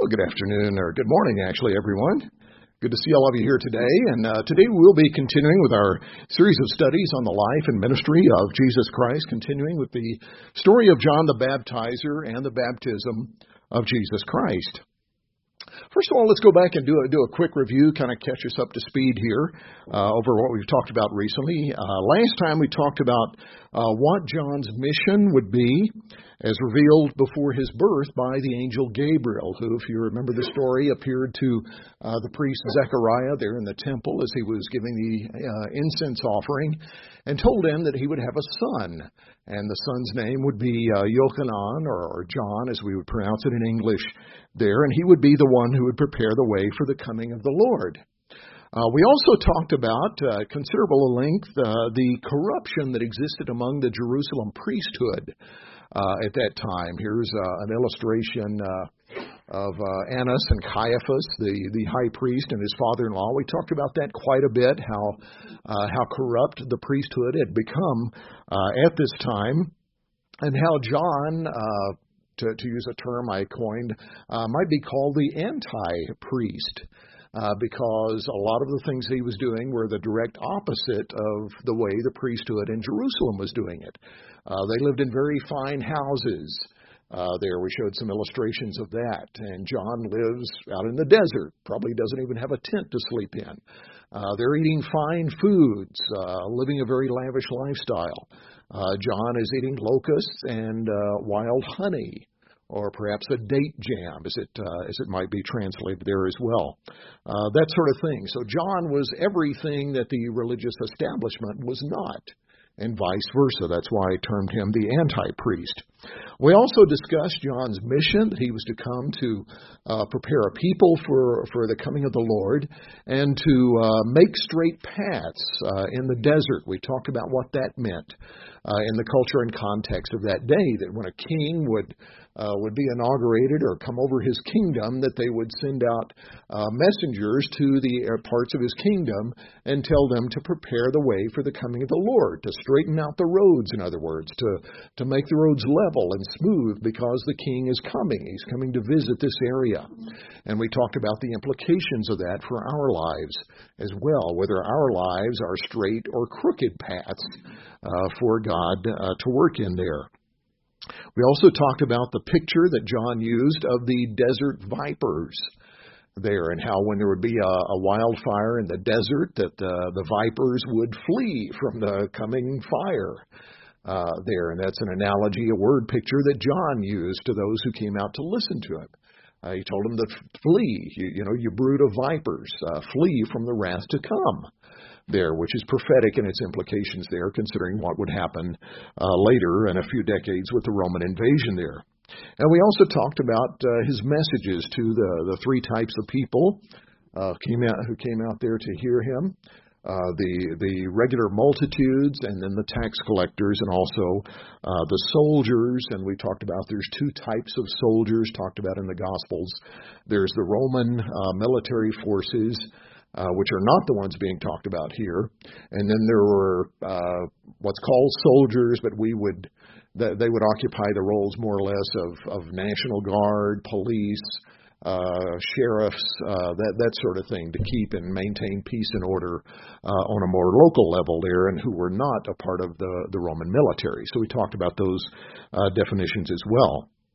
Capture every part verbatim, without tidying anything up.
good afternoon, or good morning, actually, everyone. Good to see all of you here today. And uh, today we'll be continuing with our series of studies on the life and ministry of Jesus Christ, continuing with the story of John the Baptizer and the baptism of Jesus Christ. First of all, let's go back and do a, do a quick review, kind of catch us up to speed here uh, over what we've talked about recently. Uh, last time we talked about uh, what John's mission would be as revealed before his birth by the angel Gabriel, who, if you remember the story, appeared to uh, the priest Zechariah there in the temple as he was giving the uh, incense offering and told him that he would have a son. And the son's name would be uh, Yochanan, or, or John, as we would pronounce it in English there, and he would be the one who would prepare the way for the coming of the Lord. Uh, we also talked about, uh, considerable length, uh, the corruption that existed among the Jerusalem priesthood uh, at that time. Here's uh, an illustration uh, of uh, Annas and Caiaphas, the, the high priest, and his father-in-law. We talked about that quite a bit, how uh, how corrupt the priesthood had become uh, at this time, and how John, uh, to, to use a term I coined, uh, might be called the anti-priest. Uh, because a lot of the things he was doing were the direct opposite of the way the priesthood in Jerusalem was doing it. Uh, they lived in very fine houses. Uh, there we showed some illustrations of that. And John lives out in the desert, probably doesn't even have a tent to sleep in. Uh, they're eating fine foods, uh, living a very lavish lifestyle. Uh, John is eating locusts and uh, wild honey, or perhaps a date jam, as it uh, as it might be translated there as well. Uh, that sort of thing. So John was everything that the religious establishment was not, and vice versa. That's why I termed him the anti-priest. We also discussed John's mission, that he was to come to uh, prepare a people for, for the coming of the Lord, and to uh, make straight paths uh, in the desert. We talked about what that meant uh, in the culture and context of that day, that when a king would Uh, would be inaugurated or come over his kingdom, that they would send out uh, messengers to the uh, parts of his kingdom and tell them to prepare the way for the coming of the Lord, to straighten out the roads, in other words, to, to make the roads level and smooth, because the king is coming. He's coming to visit this area. And we talked about the implications of that for our lives as well, whether our lives are straight or crooked paths uh, for God uh, to work in there. We also talked about the picture that John used of the desert vipers there, and how when there would be a, a wildfire in the desert, that uh, the vipers would flee from the coming fire uh, there. And that's an analogy, a word picture that John used to those who came out to listen to him. Uh, he told them to flee, you, you know, you brood of vipers, uh, flee from the wrath to come there, which is prophetic in its implications there, considering what would happen uh, later in a few decades with the Roman invasion there. And we also talked about uh, his messages to the, the three types of people uh, came out, who came out there to hear him, uh, the, the regular multitudes, and then the tax collectors, and also uh, the soldiers. And we talked about there's two types of soldiers talked about in the Gospels. There's the Roman uh, military forces, Uh, which are not the ones being talked about here. And then there were uh, what's called soldiers, but we would they would occupy the roles more or less of, of National Guard, police, uh, sheriffs, uh, that that sort of thing, to keep and maintain peace and order uh, on a more local level there, and who were not a part of the, the Roman military. So we talked about those uh, definitions as well.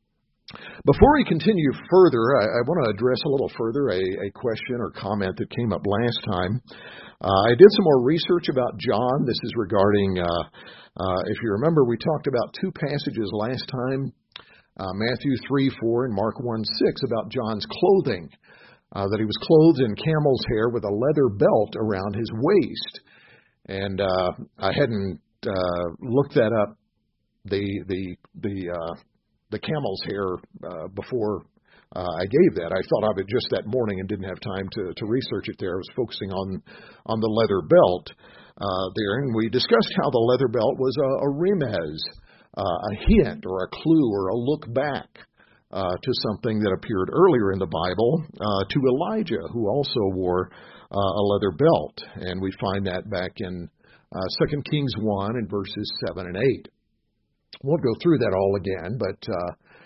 Before we continue further, I, I want to address a little further a, a question or comment that came up last time. Uh, I did some more research about John. This is regarding, uh, uh, if you remember, we talked about two passages last time, uh, Matthew three four and Mark one six, about John's clothing, uh, that he was clothed in camel's hair with a leather belt around his waist. And uh, I hadn't uh, looked that up, the, the, the, uh, the camel's hair uh, before uh, I gave that. I thought of it just that morning and didn't have time to, to research it there. I was focusing on on the leather belt uh, there, and we discussed how the leather belt was a, a remez, uh, a hint or a clue or a look back uh, to something that appeared earlier in the Bible, uh, to Elijah, who also wore uh, a leather belt. And we find that back in uh, Second Kings one and verses seven and eight. Won't go through that all again, but uh,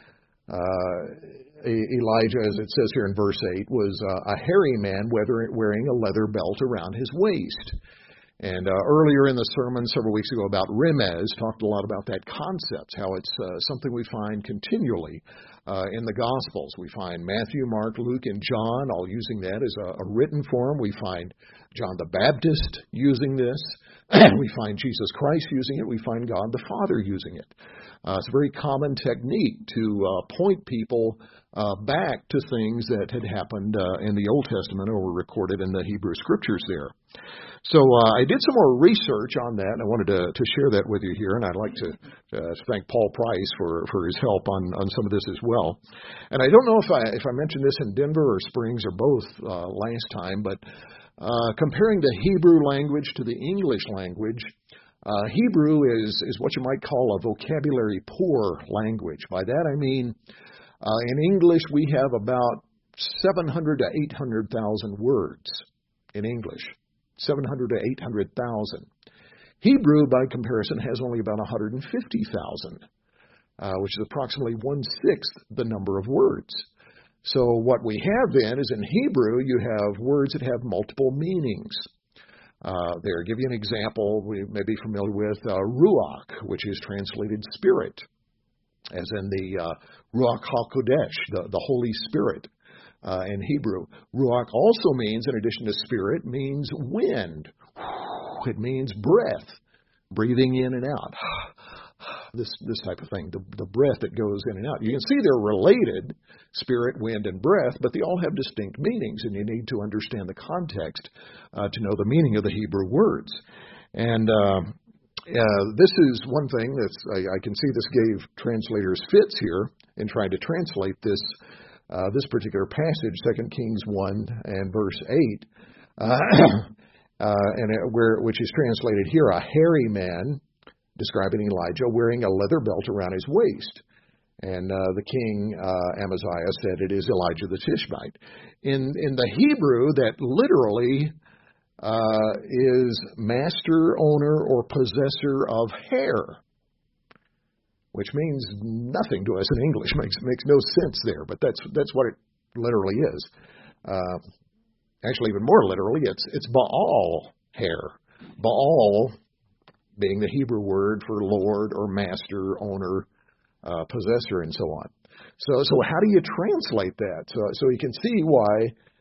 Uh, Elijah, as it says here in verse eight, was uh, a hairy man wearing a leather belt around his waist. And uh, earlier in the sermon, several weeks ago, about Remez, talked a lot about that concept, how it's uh, something we find continually uh, in the Gospels. We find Matthew, Mark, Luke, and John all using that as a, a written form. We find John the Baptist using this. We find Jesus Christ using it. We find God the Father using it. Uh, it's a very common technique to uh, point people uh, back to things that had happened uh, in the Old Testament or were recorded in the Hebrew Scriptures there. So uh, I did some more research on that, and I wanted to, to share that with you here, and I'd like to, uh, to thank Paul Price for, for his help on, on some of this as well. And I don't know if I if I mentioned this in Denver or Springs or both uh, last time, but uh, comparing the Hebrew language to the English language, uh, Hebrew is, is what you might call a vocabulary-poor language. By that I mean, uh, in English we have about seven hundred to eight hundred thousand words in English. seven hundred to eight hundred thousand. Hebrew, by comparison, has only about one hundred fifty thousand, uh, which is approximately one-sixth the number of words. So what we have then is in Hebrew, you have words that have multiple meanings. Uh, there, give you an example we may be familiar with, uh, Ruach, which is translated spirit, as in the uh, Ruach HaKodesh, the, the Holy Spirit. Uh, in Hebrew. Ruach also means, in addition to spirit, means wind. It means breath, breathing in and out. This this type of thing, the, the breath that goes in and out. You can see they're related, spirit, wind, and breath, but they all have distinct meanings, and you need to understand the context uh, to know the meaning of the Hebrew words. And uh, uh, this is one thing that's, I, I can see this gave translators fits here in trying to translate this Uh, this particular passage, Second Kings one and verse eight, uh, uh, and it, where which is translated here, a hairy man, describing Elijah, wearing a leather belt around his waist. And uh, the king, uh, Amaziah, said, it is Elijah the Tishbite. In, in the Hebrew, that literally uh, is master, owner, or possessor of hair, which means nothing to us in English. Makes makes no sense there, but that's that's what it literally is. Uh, actually, even more literally, it's it's Baal hair. Baal being the Hebrew word for Lord or master, owner, uh, possessor, and so on. So so how do you translate that? So so you can see why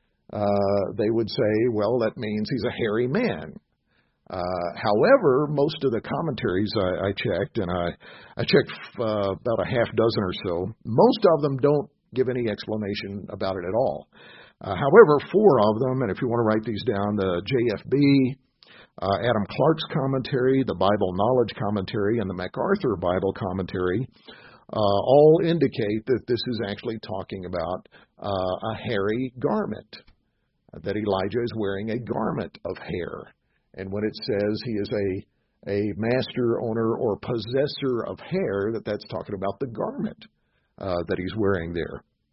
uh, they would say, well, that means he's a hairy man. Uh, however, most of the commentaries I, I checked, and I, I checked uh, about a half dozen or so, most of them don't give any explanation about it at all. Uh, however, four of them, and if you want to write these down, the J F B, uh, Adam Clark's commentary, the Bible Knowledge commentary, and the MacArthur Bible commentary, uh, all indicate that this is actually talking about uh, a hairy garment, that Elijah is wearing a garment of hair. And when it says he is a a master, owner, or possessor of hair, that that's talking about the garment uh, that he's wearing there.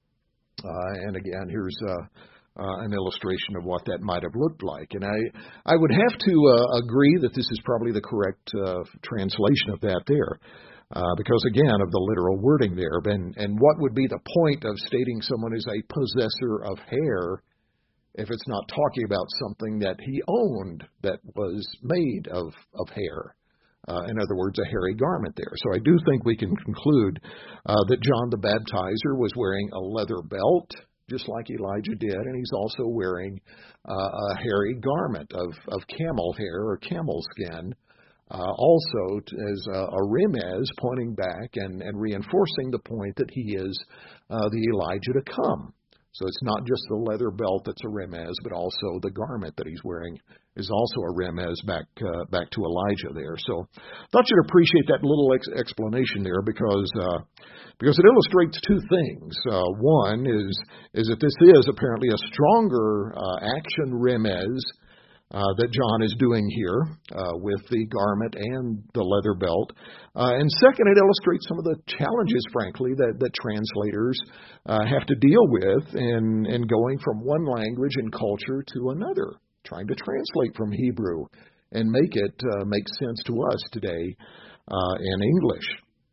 Uh, and again, here's uh, uh, an illustration of what that might have looked like. And I, I would have to uh, agree that this is probably the correct uh, translation of that there. Uh, because, again, of the literal wording there. And, and what would be the point of stating someone is a possessor of hair if it's not talking about something that he owned that was made of, of hair? Uh, in other words, a hairy garment there. So I do think we can conclude uh, that John the Baptizer was wearing a leather belt, just like Elijah did, and he's also wearing uh, a hairy garment of, of camel hair or camel skin, uh, also as a, a remez pointing back and, and reinforcing the point that he is uh, the Elijah to come. So it's not just the leather belt that's a remez, but also the garment that he's wearing is also a remez back uh, back to Elijah there. So I thought you'd appreciate that little ex- explanation there because uh, because it illustrates two things. Uh, one is is that this is apparently a stronger uh, action remez uh, that John is doing here uh, with the garment and the leather belt. Uh, and second, it illustrates some of the challenges, frankly, that, that translators uh, have to deal with in, in going from one language and culture to another, trying to translate from Hebrew and make it uh, make sense to us today uh, in English.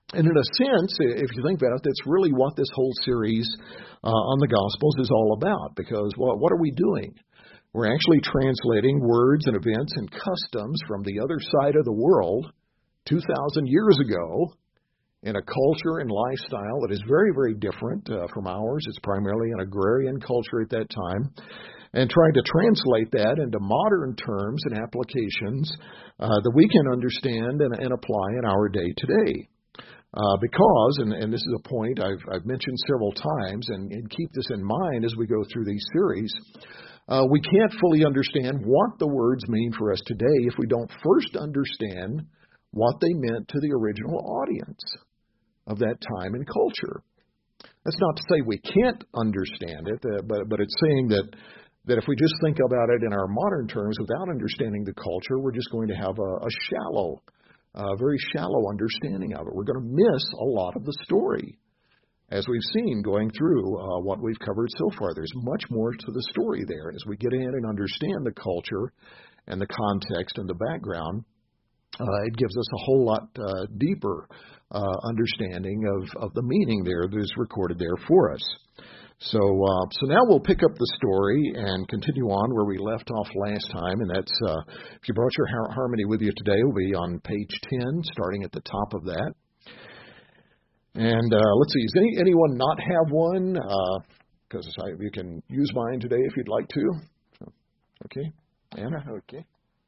And in a sense, if you think about it, that's really what this whole series uh, on the Gospels is all about. Because what, what are we doing? We're actually translating words and events and customs from the other side of the world two thousand years ago in a culture and lifestyle that is very, very different uh, from ours. It's primarily an agrarian culture at that time. And trying to translate that into modern terms and applications uh, that we can understand and, and apply in our day today. Uh, because, and, and this is a point I've, I've mentioned several times, and, and keep this in mind as we go through these series, uh, we can't fully understand what the words mean for us today if we don't first understand what they meant to the original audience of that time and culture. That's not to say we can't understand it, uh, but, but it's saying that that if we just think about it in our modern terms without understanding the culture, we're just going to have a, a shallow, uh, very shallow understanding of it. We're going to miss a lot of the story, as we've seen going through uh, what we've covered so far. There's much more to the story there. As we get in and understand the culture and the context and the background, uh, it gives us a whole lot uh, deeper uh, understanding of, of the meaning there that is recorded there for us. So uh, so now we'll pick up the story and continue on where we left off last time, and that's, uh, if you brought your har- harmony with you today, we'll be on page ten, starting at the top of that. And uh, let's see, does any, anyone not have one? Because uh, you can use mine today if you'd like to. So, okay, Anna, okay.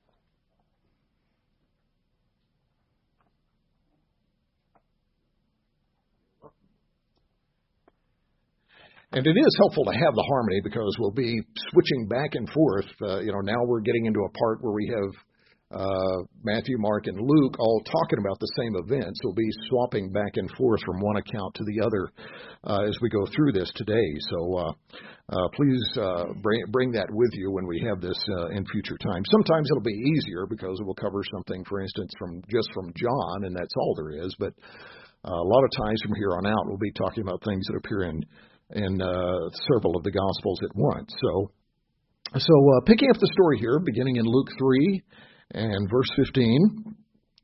And it is helpful to have the harmony because we'll be switching back and forth. Uh, you know, now we're getting into a part where we have uh, Matthew, Mark, and Luke all talking about the same events. We'll be swapping back and forth from one account to the other uh, as we go through this today. So uh, uh, please uh, bring, bring that with you when we have this uh, in future times. Sometimes it'll be easier because it will cover something, for instance, from just from John, and that's all there is. But uh, a lot of times from here on out, we'll be talking about things that appear in in uh, several of the Gospels at once. So, so uh, picking up the story here, beginning in Luke three and verse fifteen.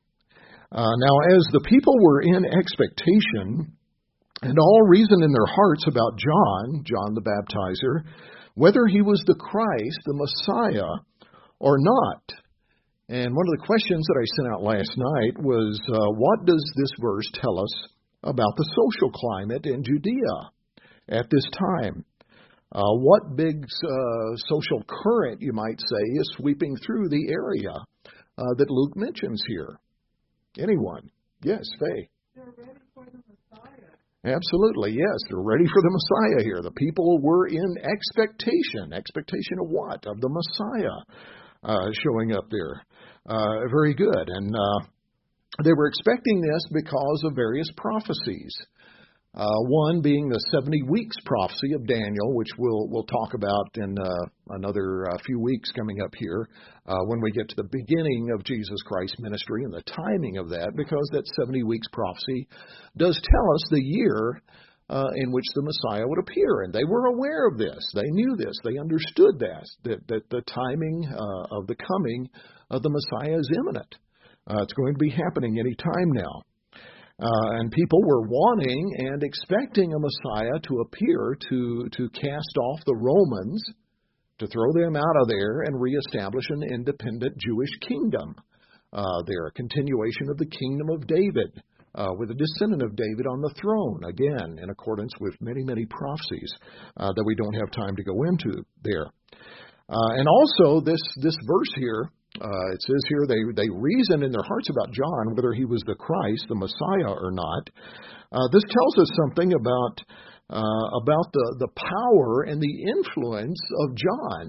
Uh, now, as the people were in expectation and all reasoned in their hearts about John, John the Baptizer, whether he was the Christ, the Messiah, or not. And one of the questions that I sent out last night was, uh, what does this verse tell us about the social climate in Judea at this time? Uh, what big uh, social current, you might say, is sweeping through the area uh, that Luke mentions here? Anyone? Yes, Faye. They're ready for the Messiah. Absolutely, yes. They're ready for the Messiah here. The people were in expectation. Expectation of what? Of the Messiah uh, showing up there. Uh, very good. And uh, they were expecting this because of various prophecies. Uh, one being the seventy weeks prophecy of Daniel, which we'll we'll talk about in uh, another uh, few weeks coming up here uh, when we get to the beginning of Jesus Christ's ministry and the timing of that, because that seventy weeks prophecy does tell us the year uh, in which the Messiah would appear, and they were aware of this. They knew this. They understood that that, that the timing uh, of the coming of the Messiah is imminent. Uh, it's going to be happening any time now. Uh, and people were wanting and expecting a Messiah to appear to, to cast off the Romans, to throw them out of there and reestablish an independent Jewish kingdom. Uh, there, a continuation of the kingdom of David, uh, with a descendant of David on the throne, again, in accordance with many, many prophecies uh, that we don't have time to go into there. Uh, and also, this, this verse here, Uh, it says here they, they reasoned in their hearts about John, whether he was the Christ, the Messiah, or not. Uh, this tells us something about uh, about the, the power and the influence of John,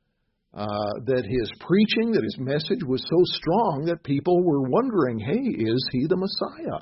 uh, that his preaching, that his message was so strong that people were wondering, hey, is he the Messiah?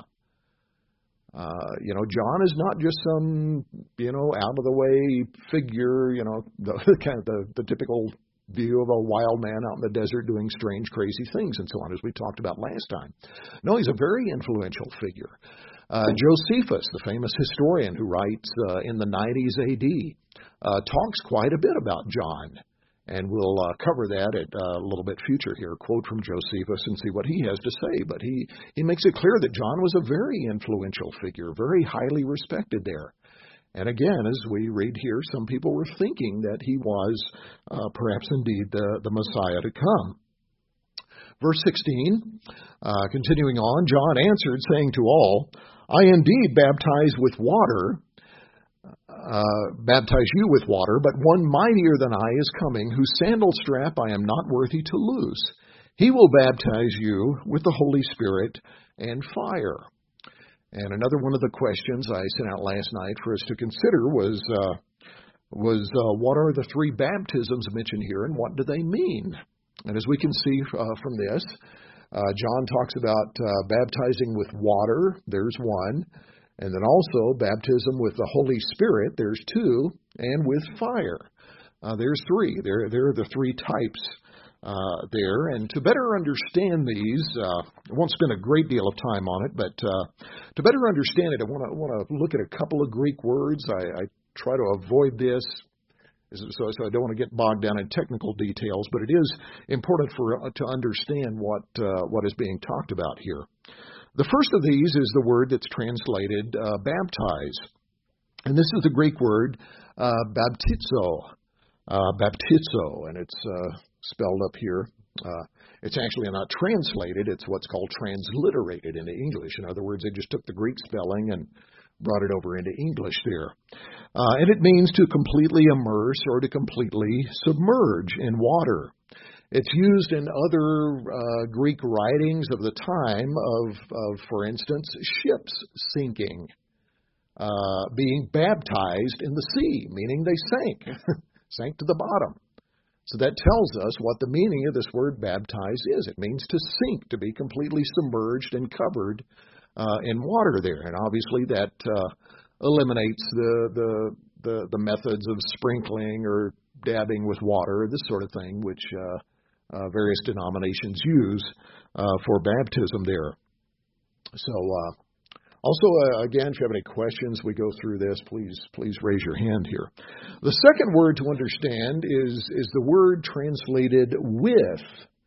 Uh, you know, John is not just some, you know, out-of-the-way figure, you know, the, kind of the, the typical view of a wild man out in the desert doing strange, crazy things and so on, as we talked about last time. No, he's a very influential figure. Uh, Josephus, the famous historian who writes uh, in the nineties A D, uh, talks quite a bit about John And we'll uh, cover that at uh, a little bit future here, quote from Josephus and see what he has to say. But he, he makes it clear that John was a very influential figure, very highly respected there. And again, as we read here, some people were thinking that he was uh, perhaps indeed the, the Messiah to come. Verse sixteen, uh, continuing on, John answered, saying to all, I indeed baptize with water, uh, baptize you with water, but one mightier than I is coming, whose sandal strap I am not worthy to loose. He will baptize you with the Holy Spirit and fire. And another one of the questions I sent out last night for us to consider was, uh, was uh, what are the three baptisms mentioned here, and what do they mean? And as we can see uh, from this, uh, John talks about uh, baptizing with water, there's one, and then also baptism with the Holy Spirit, there's two, and with fire, uh, there's three. There, there are the three types uh, there. And to better understand these, uh, I won't spend a great deal of time on it, but uh, to better understand it, I want to want to look at a couple of Greek words. I, I try to avoid this. So, so I don't want to get bogged down in technical details, but it is important for uh, to understand what uh, what is being talked about here. The first of these is the word that's translated uh, baptize, and this is the Greek word uh, baptizo, uh, baptizo, and it's uh, spelled up here. Uh, it's actually not translated; it's what's called transliterated into English. In other words, they just took the Greek spelling and brought it over into English there. Uh, and it means to completely immerse or to completely submerge in water. It's used in other uh, Greek writings of the time of, of for instance, ships sinking, uh, being baptized in the sea, meaning they sank, sank to the bottom. So that tells us what the meaning of this word baptize is. It means to sink, to be completely submerged and covered Uh, in water there, and obviously that uh, eliminates the, the the the methods of sprinkling or dabbing with water, this sort of thing, which uh, uh, various denominations use uh, for baptism there. So, uh, also uh, again, if you have any questions, we go through this. Please, please raise your hand here. The second word to understand is is the word translated with,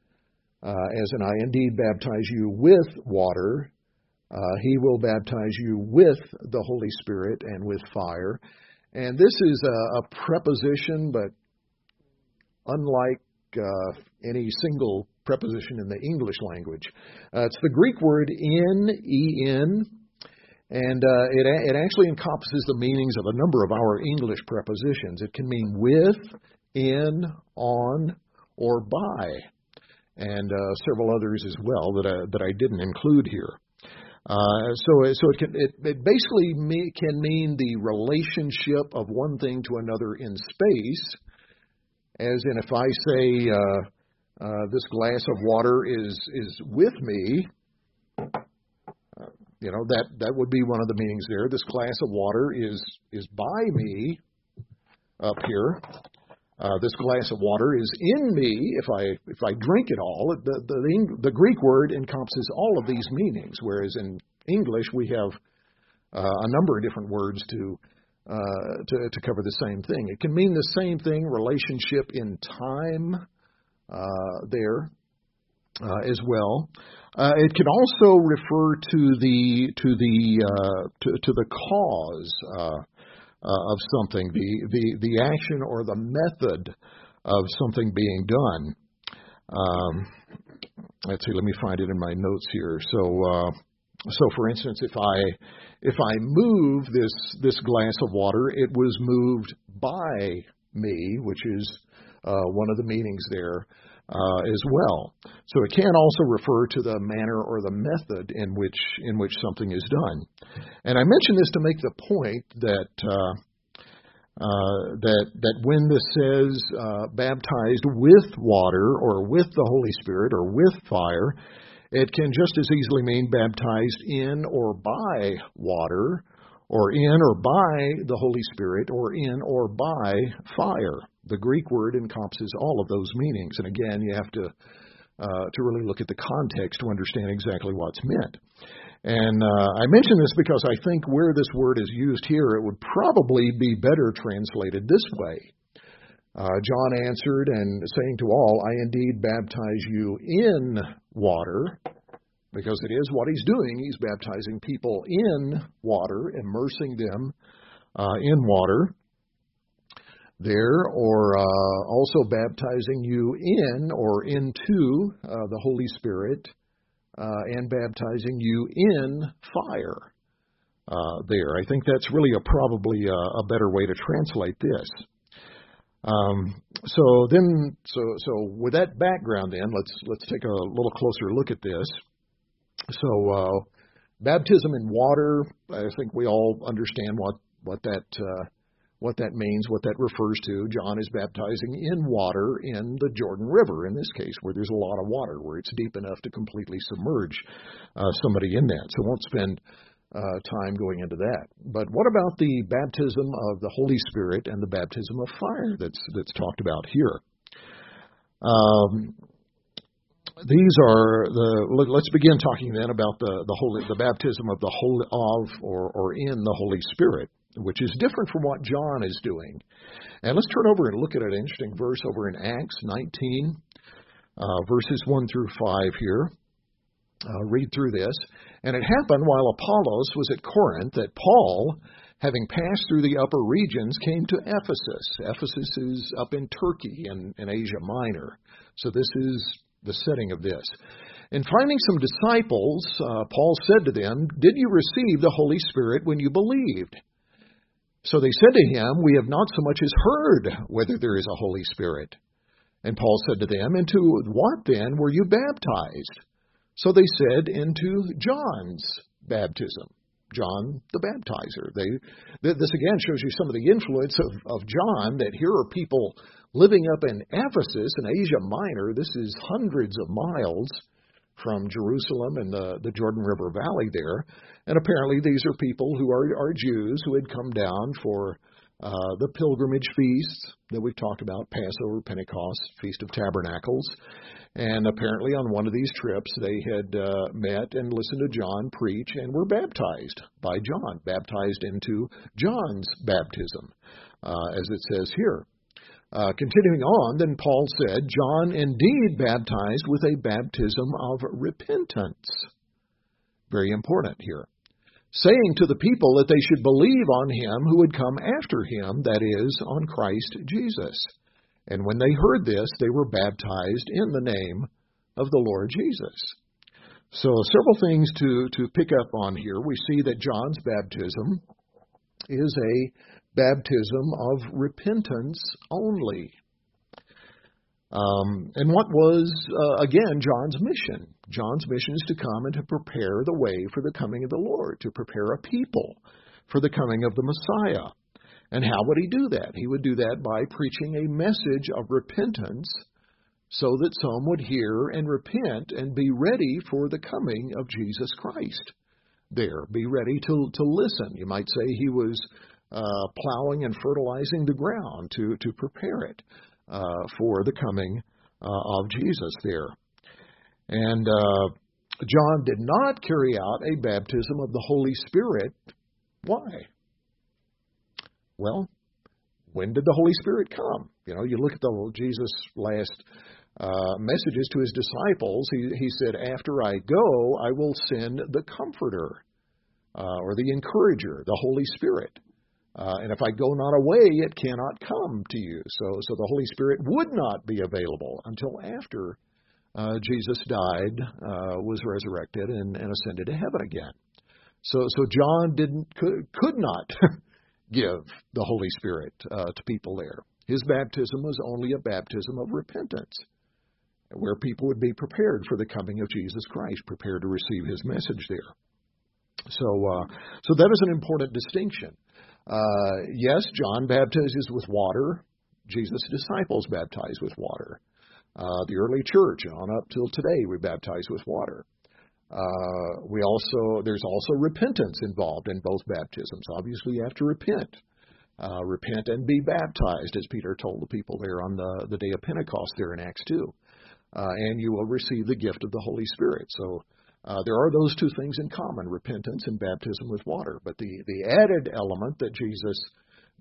uh, as in I indeed baptize you with water. Uh, he will baptize you with the Holy Spirit and with fire. And this is a, a preposition, but unlike uh, any single preposition in the English language. Uh, it's the Greek word in, E-N, and uh, it, it actually encompasses the meanings of a number of our English prepositions. It can mean with, in, on, or by, and uh, several others as well that I, that I didn't include here. Uh, so, so it can it, it basically me, can mean the relationship of one thing to another in space. As in, if I say uh, uh, this glass of water is is with me, uh, you know that that would be one of the meanings there. This glass of water is is by me up here. Uh, this glass of water is in me if I if I drink it all. The, the, the Greek word encompasses all of these meanings, whereas in English we have uh, a number of different words to, uh, to to cover the same thing. It can mean the same thing, relationship in time uh, there uh, as well. Uh, it can also refer to the to the uh, to, to the cause. Uh, Uh, of something, the, the, the action or the method of something being done. Um, let's see, let me find it in my notes here. So, uh, so for instance, if I if I move this this glass of water, it was moved by me, which is uh, one of the meanings there uh, as well. So it can also refer to the manner or the method in which in which something is done. And I mention this to make the point that uh, uh, that that when this says uh, baptized with water or with the Holy Spirit or with fire, it can just as easily mean baptized in or by water, or in or by the Holy Spirit, or in or by fire. The Greek word encompasses all of those meanings, and again, you have to uh, to really look at the context to understand exactly what's meant. And uh, I mention this because I think where this word is used here, it would probably be better translated this way. Uh, John answered and saying to all, I indeed baptize you in water, because it is what he's doing. He's baptizing people in water, immersing them uh, in water there, or uh, also baptizing you in or into uh, the Holy Spirit, uh, and baptizing you in fire uh, there. I think that's really a, probably a, a better way to translate this. Um, so then, so so with that background, then let's let's take a little closer look at this. So uh, baptism in water, I think we all understand what what that uh, what that means, what that refers to. John is baptizing in water in the Jordan River, in this case, where there's a lot of water, where it's deep enough to completely submerge uh, somebody in that. So I won't spend Uh, time going into that. But what about the baptism of the Holy Spirit and the baptism of fire that's that's talked about here? Um, these are the. Let's begin talking then about the the holy the baptism of the holy of or or in the Holy Spirit, which is different from what John is doing. And let's turn over and look at an interesting verse over in Acts nineteen, uh, verses one through five here. Uh, read through this. And it happened while Apollos was at Corinth that Paul, having passed through the upper regions, came to Ephesus. Ephesus is up in Turkey in, in Asia Minor. So this is the setting of this. And finding some disciples, uh, Paul said to them, Did you receive the Holy Spirit when you believed? So they said to him, We have not so much as heard whether there is a Holy Spirit. And Paul said to them, Into what then were you baptized? So they said, into John's baptism, John the baptizer. They, this again shows you some of the influence of, of John, that here are people living up in Ephesus in Asia Minor. This is hundreds of miles from Jerusalem and the, the Jordan River Valley there. And apparently these are people who are, are Jews who had come down for uh, the pilgrimage feasts that we've talked about, Passover, Pentecost, Feast of Tabernacles. And apparently on one of these trips, they had uh, met and listened to John preach and were baptized by John, baptized into John's baptism, uh, as it says here. Uh, continuing on, then Paul said, John indeed baptized with a baptism of repentance. Very important here. Saying to the people that they should believe on him who would come after him, that is, on Christ Jesus. And when they heard this, they were baptized in the name of the Lord Jesus. So several things to, to pick up on here. We see that John's baptism is a baptism of repentance only. Um, and what was, uh, again, John's mission? John's mission is to come and to prepare the way for the coming of the Lord, to prepare a people for the coming of the Messiah. And how would he do that? He would do that by preaching a message of repentance so that some would hear and repent and be ready for the coming of Jesus Christ. There, be ready to, to listen. You might say he was uh, plowing and fertilizing the ground to, to prepare it uh, for the coming uh, of Jesus there. And uh, John did not carry out a baptism of the Holy Spirit. Why? Well, when did the Holy Spirit come? You know, you look at the Jesus' last uh, messages to his disciples. He, he said, after I go, I will send the Comforter uh, or the Encourager, the Holy Spirit. Uh, and if I go not away, it cannot come to you. So, so the Holy Spirit would not be available until after uh, Jesus died, uh, was resurrected, and, and ascended to heaven again. So, so John didn't could, could not give the Holy Spirit uh, to people there. His baptism was only a baptism of repentance, where people would be prepared for the coming of Jesus Christ, prepared to receive his message there. So, uh, so that is an important distinction. Uh, yes, John baptizes with water. Jesus' disciples baptize with water. Uh, the early church, on up till today, we baptize with water. Uh, we also, there's also repentance involved in both baptisms. Obviously, you have to repent. Uh, repent and be baptized, as Peter told the people there on the, the day of Pentecost there in Acts two. Uh, and you will receive the gift of the Holy Spirit. So uh, there are those two things in common, repentance and baptism with water. But the, the added element that Jesus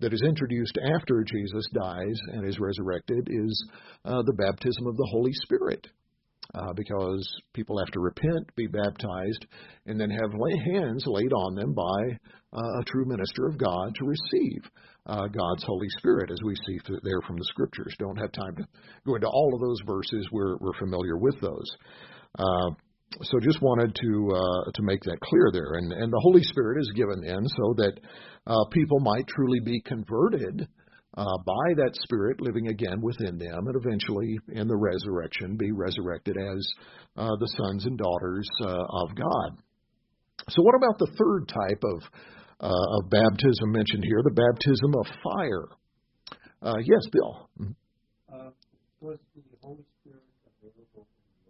that is introduced after Jesus dies and is resurrected is uh, the baptism of the Holy Spirit. Uh, because people have to repent, be baptized, and then have lay hands laid on them by uh, a true minister of God to receive uh, God's Holy Spirit, as we see th- there from the Scriptures. Don't have time to go into all of those verses. We're, we're familiar with those. Uh, so just wanted to uh, to make that clear there. And, and the Holy Spirit is given then so that uh, people might truly be converted Uh, by that Spirit living again within them, and eventually in the resurrection be resurrected as uh, the sons and daughters uh, of God. So what about the third type of, uh, of baptism mentioned here, the baptism of fire? Uh, yes, Bill? Uh, was the Holy Spirit available?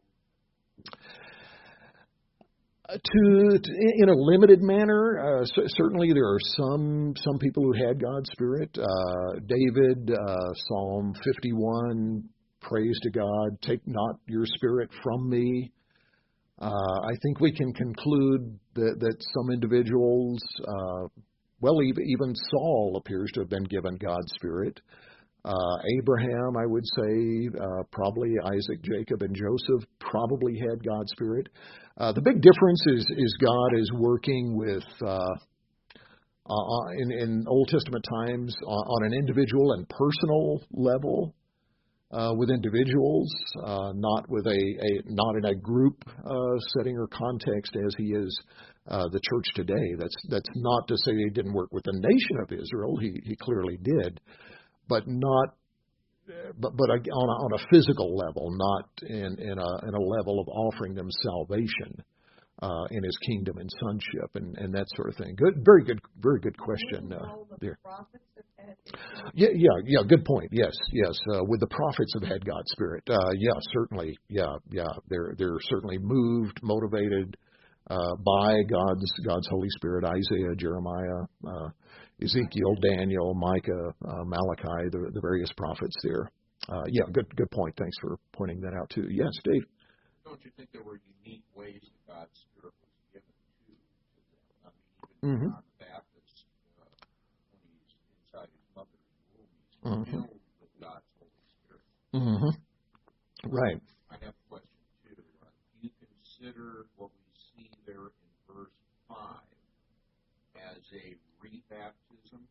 To, to in a limited manner, uh, c- certainly there are some some people who had God's Spirit. Uh, David, uh, Psalm fifty-one, praise to God, take not your Spirit from me. Uh, I think we can conclude that, that some individuals, uh, well, even, even Saul appears to have been given God's Spirit. Uh, Abraham, I would say, uh, probably Isaac, Jacob, and Joseph probably had God's Spirit. Uh, the big difference is, is God is working with, uh, uh, in, in Old Testament times, on, on an individual and personal level uh, with individuals, uh, not with a, a not in a group uh, setting or context as He is uh, the church today. That's that's not to say He didn't work with the nation of Israel. He He clearly did. But not, but but on a, on a physical level, not in in a in a level of offering them salvation uh, in His kingdom and sonship and, and that sort of thing. Good, very good, very good question uh, there. Yeah, yeah, yeah. Good point. Yes, yes. Uh, would the prophets have had God's Spirit? Uh, yeah, certainly. Yeah, yeah. They're they're certainly moved, motivated uh, by God's God's Holy Spirit. Isaiah, Jeremiah. Uh, Ezekiel, Daniel, Micah, uh, Malachi, the, the various prophets there. Uh, yeah, good good point. Thanks for pointing that out too. Yes, Dave. Don't you think there were unique ways that God's Spirit was given to, to them? I mean, even Mm-hmm. John the Baptist, uh, when he's inside his mother's womb, he's Mm-hmm. filled with God's Holy Spirit. Mm-hmm. Right. I have a question too. Uh, do you consider what we see there in verse five as a rebaptism?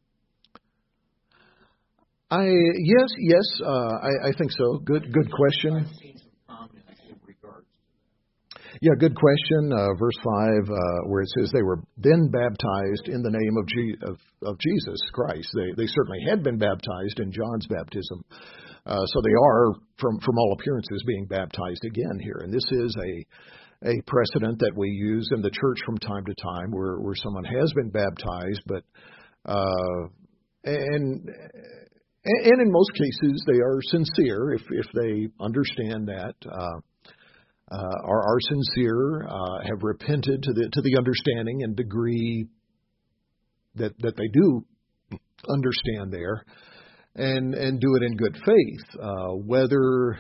I yes yes uh, I, I think so. Good good question. I've seen some comments in regards to that. Yeah, good question. Uh, verse five, uh, where it says they were then baptized in the name of, G- of of Jesus Christ. They they certainly had been baptized in John's baptism, uh, so they are from from all appearances being baptized again here. And this is a a precedent that we use in the church from time to time, where where someone has been baptized, but uh, and. And in most cases, they are sincere if if they understand that, uh, uh, are, are sincere, uh, have repented to the to the understanding and degree that that they do understand there, and and do it in good faith. Uh, whether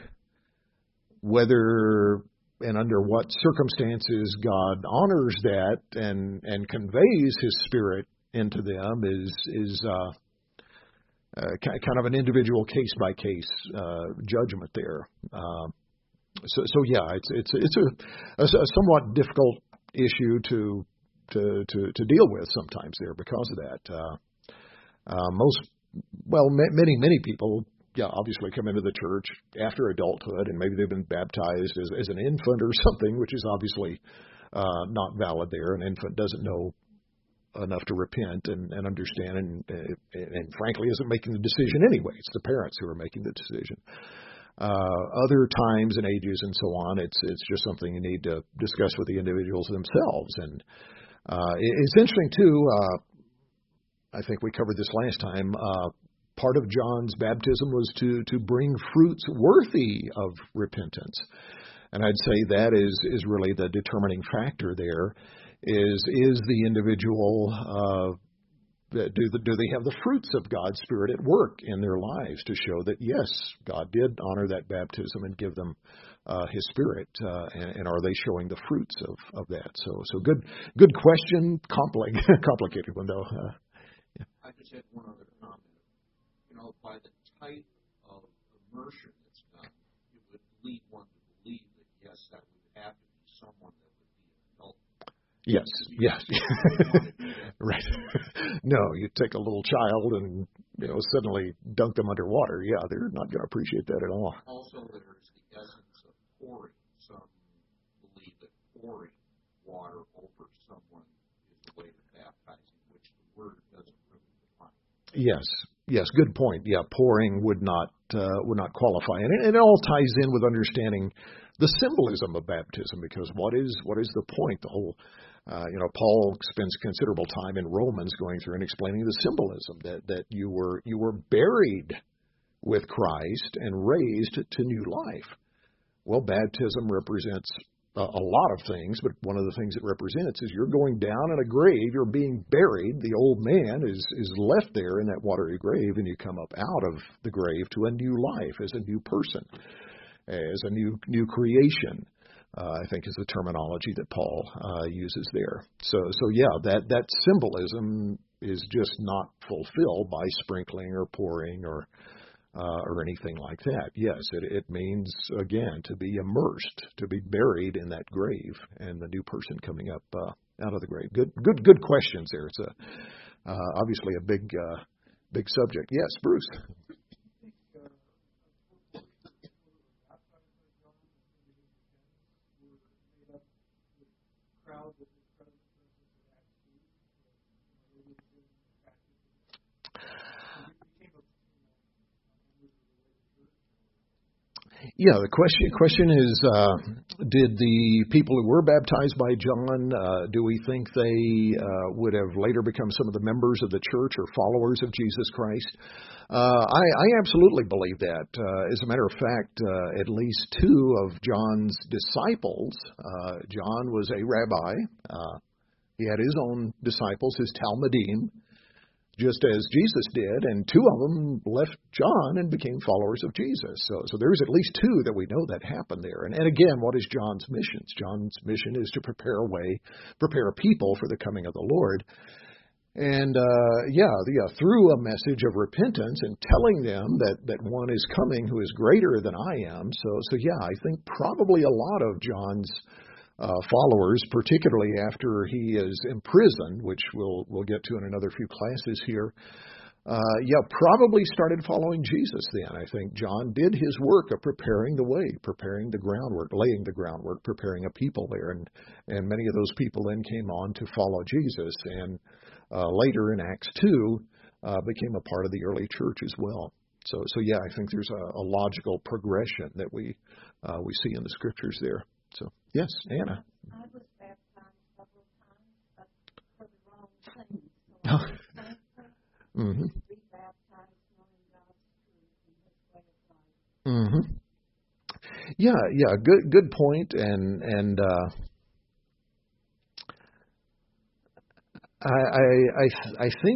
whether and under what circumstances God honors that and and conveys His Spirit into them is is. Uh, Uh, kind of an individual case-by-case uh, judgment there. Uh, so, so yeah, it's it's it's a, a, a somewhat difficult issue to to to to deal with sometimes there because of that. Uh, uh, most, well, ma- many many people, yeah, obviously come into the church after adulthood, and maybe they've been baptized as, as an infant or something, which is obviously uh, not valid there. An infant doesn't know enough to repent and, and understand, and, and, and frankly isn't making the decision anyway. It's the parents who are making the decision. Uh, other times and ages and so on, it's it's just something you need to discuss with the individuals themselves. And uh, it, it's interesting too. Uh, I think we covered this last time. Uh, part of John's baptism was to to bring fruits worthy of repentance, and I'd say that is is really the determining factor there. Is is the individual uh, do the, do they have the fruits of God's Spirit at work in their lives to show that yes, God did honor that baptism and give them uh, His Spirit, uh, and, and are they showing the fruits of, of that? So so good good question, complicated complicated one though. Uh, I just had one other comment know, by the type of immersion that's done, it would lead one to believe that, yes, that would have to be someone that would be an adult. Yes, yes. Right. No, you take a little child and, you know, suddenly dunk them underwater. Yeah, they're not going to appreciate that at all. Also, there's the essence of pouring. Some believe that pouring water over someone is a way of baptizing, which the word doesn't really define. Yes, yes, good point. Yeah, pouring would not uh, would not qualify, and it, it all ties in with understanding the symbolism of baptism. Because what is what is the point? The whole, uh, you know, Paul spends considerable time in Romans going through and explaining the symbolism that that you were you were buried with Christ and raised to new life. Well, baptism represents a, a lot of things, but one of the things it represents is you're going down in a grave, you're being buried, the old man is, is left there in that watery grave, and you come up out of the grave to a new life as a new person, as a new new creation, uh, I think is the terminology that Paul uh, uses there. So, so yeah, that, that symbolism is just not fulfilled by sprinkling or pouring or Uh, or anything like that. Yes, it, it means, again, to be immersed, to be buried in that grave, and the new person coming up uh, out of the grave. Good, good, good questions there. It's a uh, obviously a big, uh, big subject. Yes, Bruce. Yeah, the question question is, uh, did the people who were baptized by John, uh, do we think they uh, would have later become some of the members of the church or followers of Jesus Christ? Uh, I, I absolutely believe that. Uh, as a matter of fact, uh, at least two of John's disciples, uh, John was a rabbi. Uh, he had his own disciples, his Talmudim, just as Jesus did, and two of them left John and became followers of Jesus. So, so there's at least two that we know that happened there. And, and again, what is John's mission? John's mission is to prepare a way, prepare a people for the coming of the Lord. And, uh, yeah, yeah, through a message of repentance and telling them that, that one is coming who is greater than I am. So, so yeah, I think probably a lot of John's Uh, followers, particularly after he is imprisoned, which we'll we'll get to in another few classes here, uh, yeah, probably started following Jesus then. I think John did his work of preparing the way, preparing the groundwork, laying the groundwork, preparing a people there, and and many of those people then came on to follow Jesus, and uh, later in Acts two uh, became a part of the early church as well. So so yeah, I think there's a, a logical progression that we uh, we see in the scriptures there. So, yes, Anna. I was baptized several times, but for the wrong thing. So I was thankful mm-hmm. to be baptized knowing God's truth and His way of life. Mm-hmm. Yeah, yeah, good good point. And, and uh, I, I, I, I think,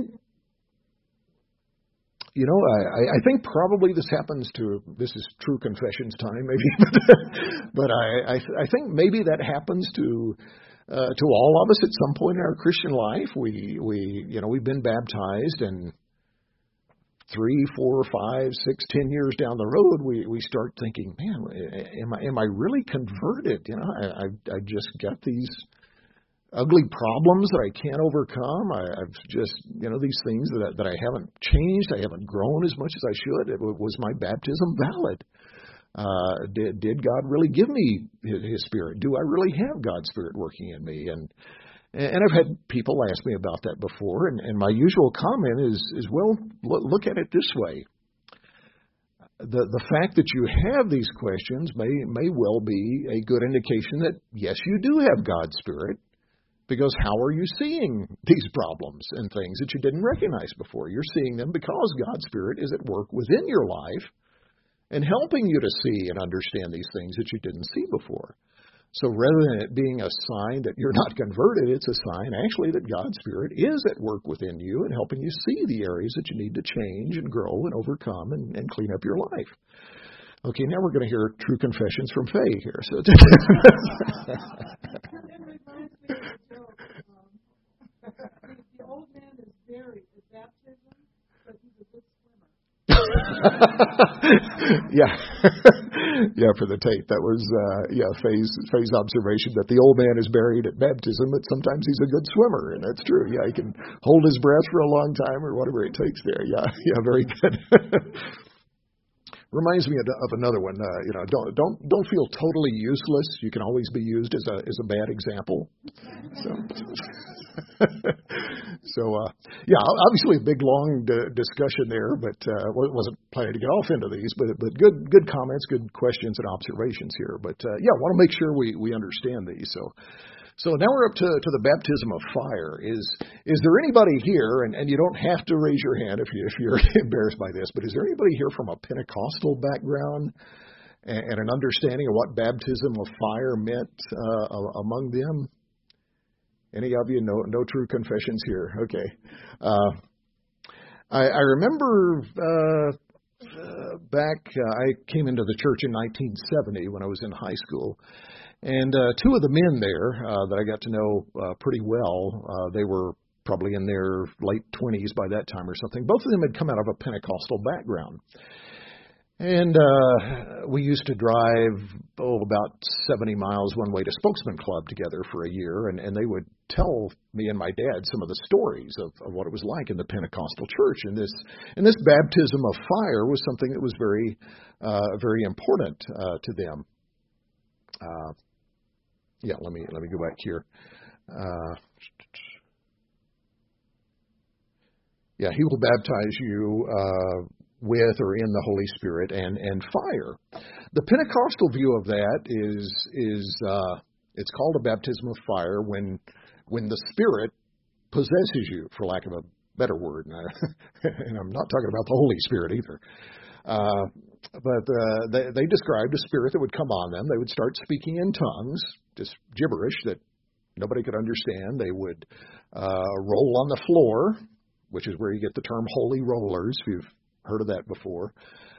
You know, I, I think probably this happens to, this is true confessions time maybe, but, but I, I, I think maybe that happens to uh, to all of us at some point in our Christian life. We, we you know, we've been baptized, and three, four, five, six, ten years down the road, we, we start thinking, man, am I am I really converted? You know, I, I, I just got these ugly problems that I can't overcome. I, I've just, you know, these things that I, that I haven't changed. I haven't grown as much as I should. It, was my baptism valid? Uh, did, did God really give me his, his Spirit? Do I really have God's Spirit working in me? And and I've had people ask me about that before, and, and my usual comment is, is well, look, look at it this way. The the fact that you have these questions may may well be a good indication that, yes, you do have God's Spirit. Because how are you seeing these problems and things that you didn't recognize before? You're seeing them because God's Spirit is at work within your life and helping you to see and understand these things that you didn't see before. So rather than it being a sign that you're not converted, it's a sign actually that God's Spirit is at work within you and helping you see the areas that you need to change and grow and overcome and, and clean up your life. Okay, now we're going to hear true confessions from Faye here. So The old man is buried at baptism, but he's a good swimmer. yeah, yeah. For the tape, that was uh, yeah Faye's Faye's observation that the old man is buried at baptism, but sometimes he's a good swimmer, and that's true. Yeah, he can hold his breath for a long time or whatever it takes there. Yeah, yeah, very good. Reminds me of, of another one. Uh, you know, don't don't don't feel totally useless. You can always be used as a as a bad example. So, so uh, yeah, obviously a big long d- discussion there, but uh, wasn't planning to get off into these. But but good good comments, good questions and observations here. But uh, yeah, want to make sure we we understand these. So. So now we're up to, to the baptism of fire. Is is there anybody here, and, and you don't have to raise your hand if, you, if you're embarrassed by this, but is there anybody here from a Pentecostal background and, and an understanding of what baptism of fire meant uh, among them? Any of you? No, no true confessions here. Okay. Uh, I, I remember uh, uh, back, uh, I came into the church in nineteen seventy when I was in high school. And uh, two of the men there uh, that I got to know uh, pretty well, uh, they were probably in their late twenties by that time or something. Both of them had come out of a Pentecostal background. And uh, we used to drive, oh, about seventy miles one way to Spokesman Club together for a year. And, and they would tell me and my dad some of the stories of, of what it was like in the Pentecostal church. And this and this baptism of fire was something that was very, uh, very important uh, to them. Uh, yeah, let me let me go back here. Uh, yeah, he will baptize you uh, with or in the Holy Spirit and, and fire. The Pentecostal view of that is is uh, it's called a baptism of fire when when the Spirit possesses you, for lack of a better word. And, I, and I'm not talking about the Holy Spirit either. Uh, but uh, they, they described a spirit that would come on them. They would start speaking in tongues, just gibberish that nobody could understand. They would uh, roll on the floor, which is where you get the term holy rollers, if you've heard of that before.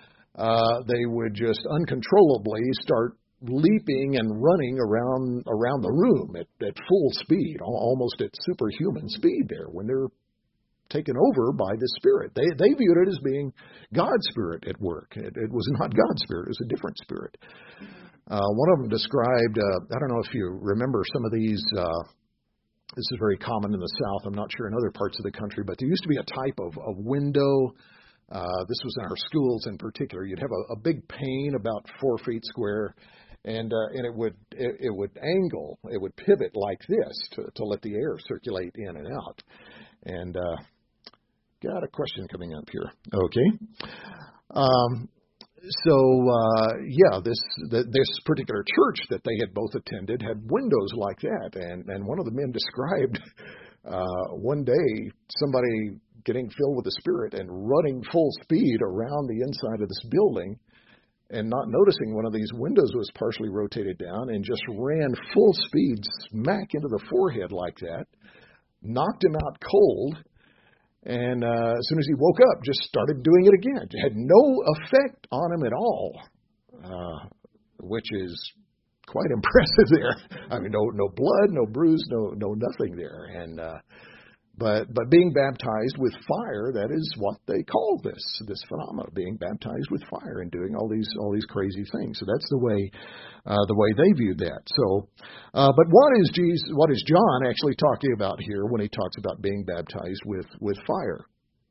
Uh, they would just uncontrollably start leaping and running around around the room at, at full speed, almost at superhuman speed there when they're taken over by the Spirit. They they viewed it as being God's Spirit at work. It, it was not God's Spirit. It was a different Spirit. Uh, one of them described, uh, I don't know if you remember some of these, uh, this is very common in the South, I'm not sure in other parts of the country, but there used to be a type of, of window, uh, this was in our schools in particular. You'd have a, a big pane about four feet square, and uh, and it would it, it would angle, it would pivot like this to, to let the air circulate in and out. And uh, got a question coming up here. Okay. Um, so, uh, yeah, this the, this particular church that they had both attended had windows like that. And, and one of the men described uh, one day somebody getting filled with the Spirit and running full speed around the inside of this building and not noticing one of these windows was partially rotated down and just ran full speed smack into the forehead like that, knocked him out cold. And uh, as soon as he woke up, just started doing it again. It had no effect on him at all, uh, which is quite impressive there. I mean, no no blood, no bruise, no no nothing there. And uh, but but being baptized with fire, that is what they call this this phenomenon, being baptized with fire and doing all these all these crazy things. So that's the way uh, the way they viewed that. So, uh, but what is Jesus? What is John actually talking about here when he talks about being baptized with with fire?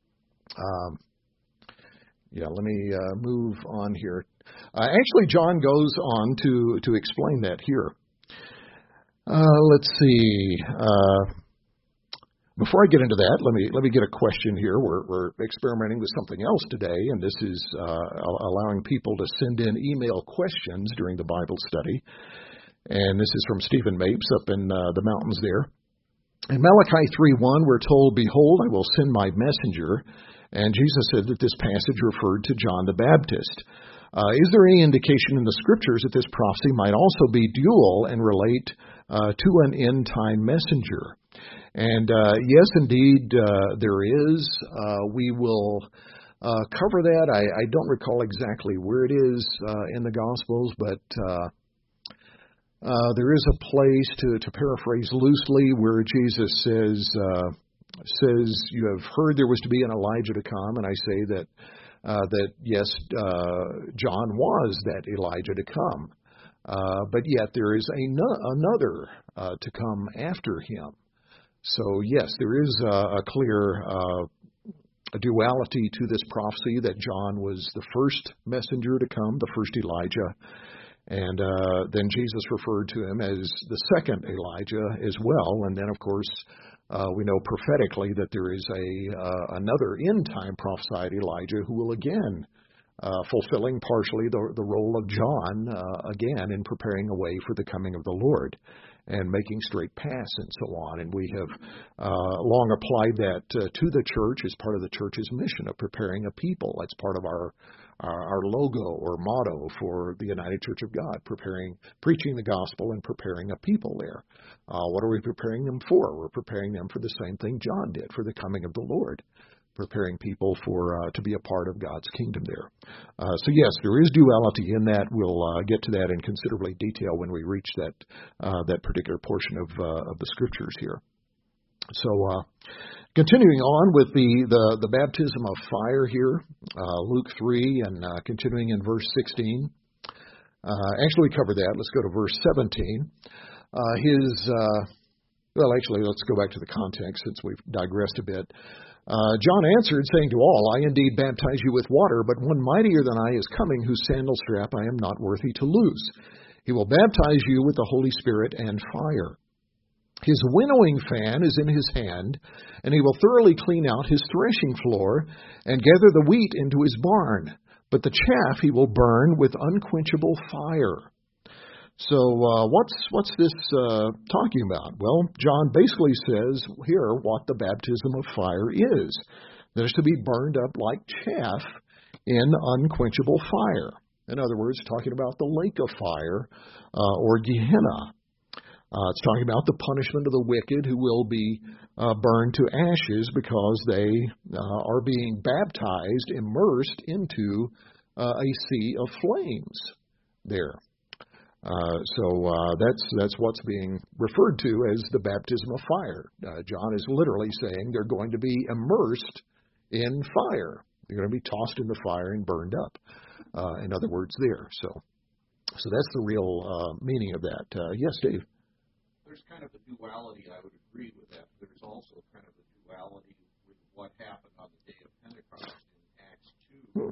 Um, yeah, let me uh, move on here. Uh, actually, John goes on to to explain that here. Uh, let's see. Uh, Before I get into that, let me let me get a question here. We're, we're experimenting with something else today, and this is uh, allowing people to send in email questions during the Bible study. And this is from Stephen Mapes up in uh, the mountains there. In Malachi three one, we're told, "Behold, I will send my messenger." And Jesus said that this passage referred to John the Baptist. Uh, is there any indication in the Scriptures that this prophecy might also be dual and relate uh, to an end-time messenger? And uh, yes, indeed, uh, there is. Uh, we will uh, cover that. I, I don't recall exactly where it is uh, in the Gospels, but uh, uh, there is a place, to, to paraphrase loosely, where Jesus says, uh, says, "You have heard there was to be an Elijah to come, and I say that uh, that, yes, uh, John was that Elijah to come. Uh, but yet there is a no- another uh, to come after him. So, yes, there is a, a clear uh, a duality to this prophecy that John was the first messenger to come, the first Elijah. And uh, then Jesus referred to him as the second Elijah as well. And then, of course, uh, we know prophetically that there is a uh, another end-time prophesied Elijah who will again, uh, fulfilling partially the, the role of John, uh, again, in preparing a way for the coming of the Lord and making straight paths and so on. And we have uh, long applied that uh, to the church as part of the church's mission of preparing a people. That's part of our Our, our logo or motto for the United Church of God, preparing, preaching the gospel and preparing a people there. Uh, what are we preparing them for? We're preparing them for the same thing John did, for the coming of the Lord, preparing people for uh, to be a part of God's kingdom there. Uh, so yes, there is duality in that. We'll uh, get to that in considerably detail when we reach that uh, that particular portion of uh, of the scriptures here. So, uh, continuing on with the, the, the baptism of fire here, uh, Luke three, and uh, continuing in verse sixteen. Uh, actually, we covered that. Let's go to verse seventeen. Uh, his, uh, well, actually, let's go back to the context since we've digressed a bit. Uh, John answered, saying to all, I indeed baptize you with water, but one mightier than I is coming, whose sandal strap I am not worthy to loose. He will baptize you with the Holy Spirit and fire. His winnowing fan is in his hand, and he will thoroughly clean out his threshing floor and gather the wheat into his barn. But the chaff he will burn with unquenchable fire. So uh, what's what's this uh, talking about? Well, John basically says here what the baptism of fire is. That is to be burned up like chaff in unquenchable fire. In other words, talking about the lake of fire uh, or Gehenna. Uh, it's talking about the punishment of the wicked who will be uh, burned to ashes because they uh, are being baptized, immersed into uh, a sea of flames there. Uh, so uh, that's that's what's being referred to as the baptism of fire. Uh, John is literally saying they're going to be immersed in fire. They're going to be tossed into fire and burned up. Uh, in other words, there. So, so that's the real uh, meaning of that. Uh, yes, Dave. There's kind of a duality, I would agree with that. There's also kind of a duality with what happened on the day of Pentecost in Acts two.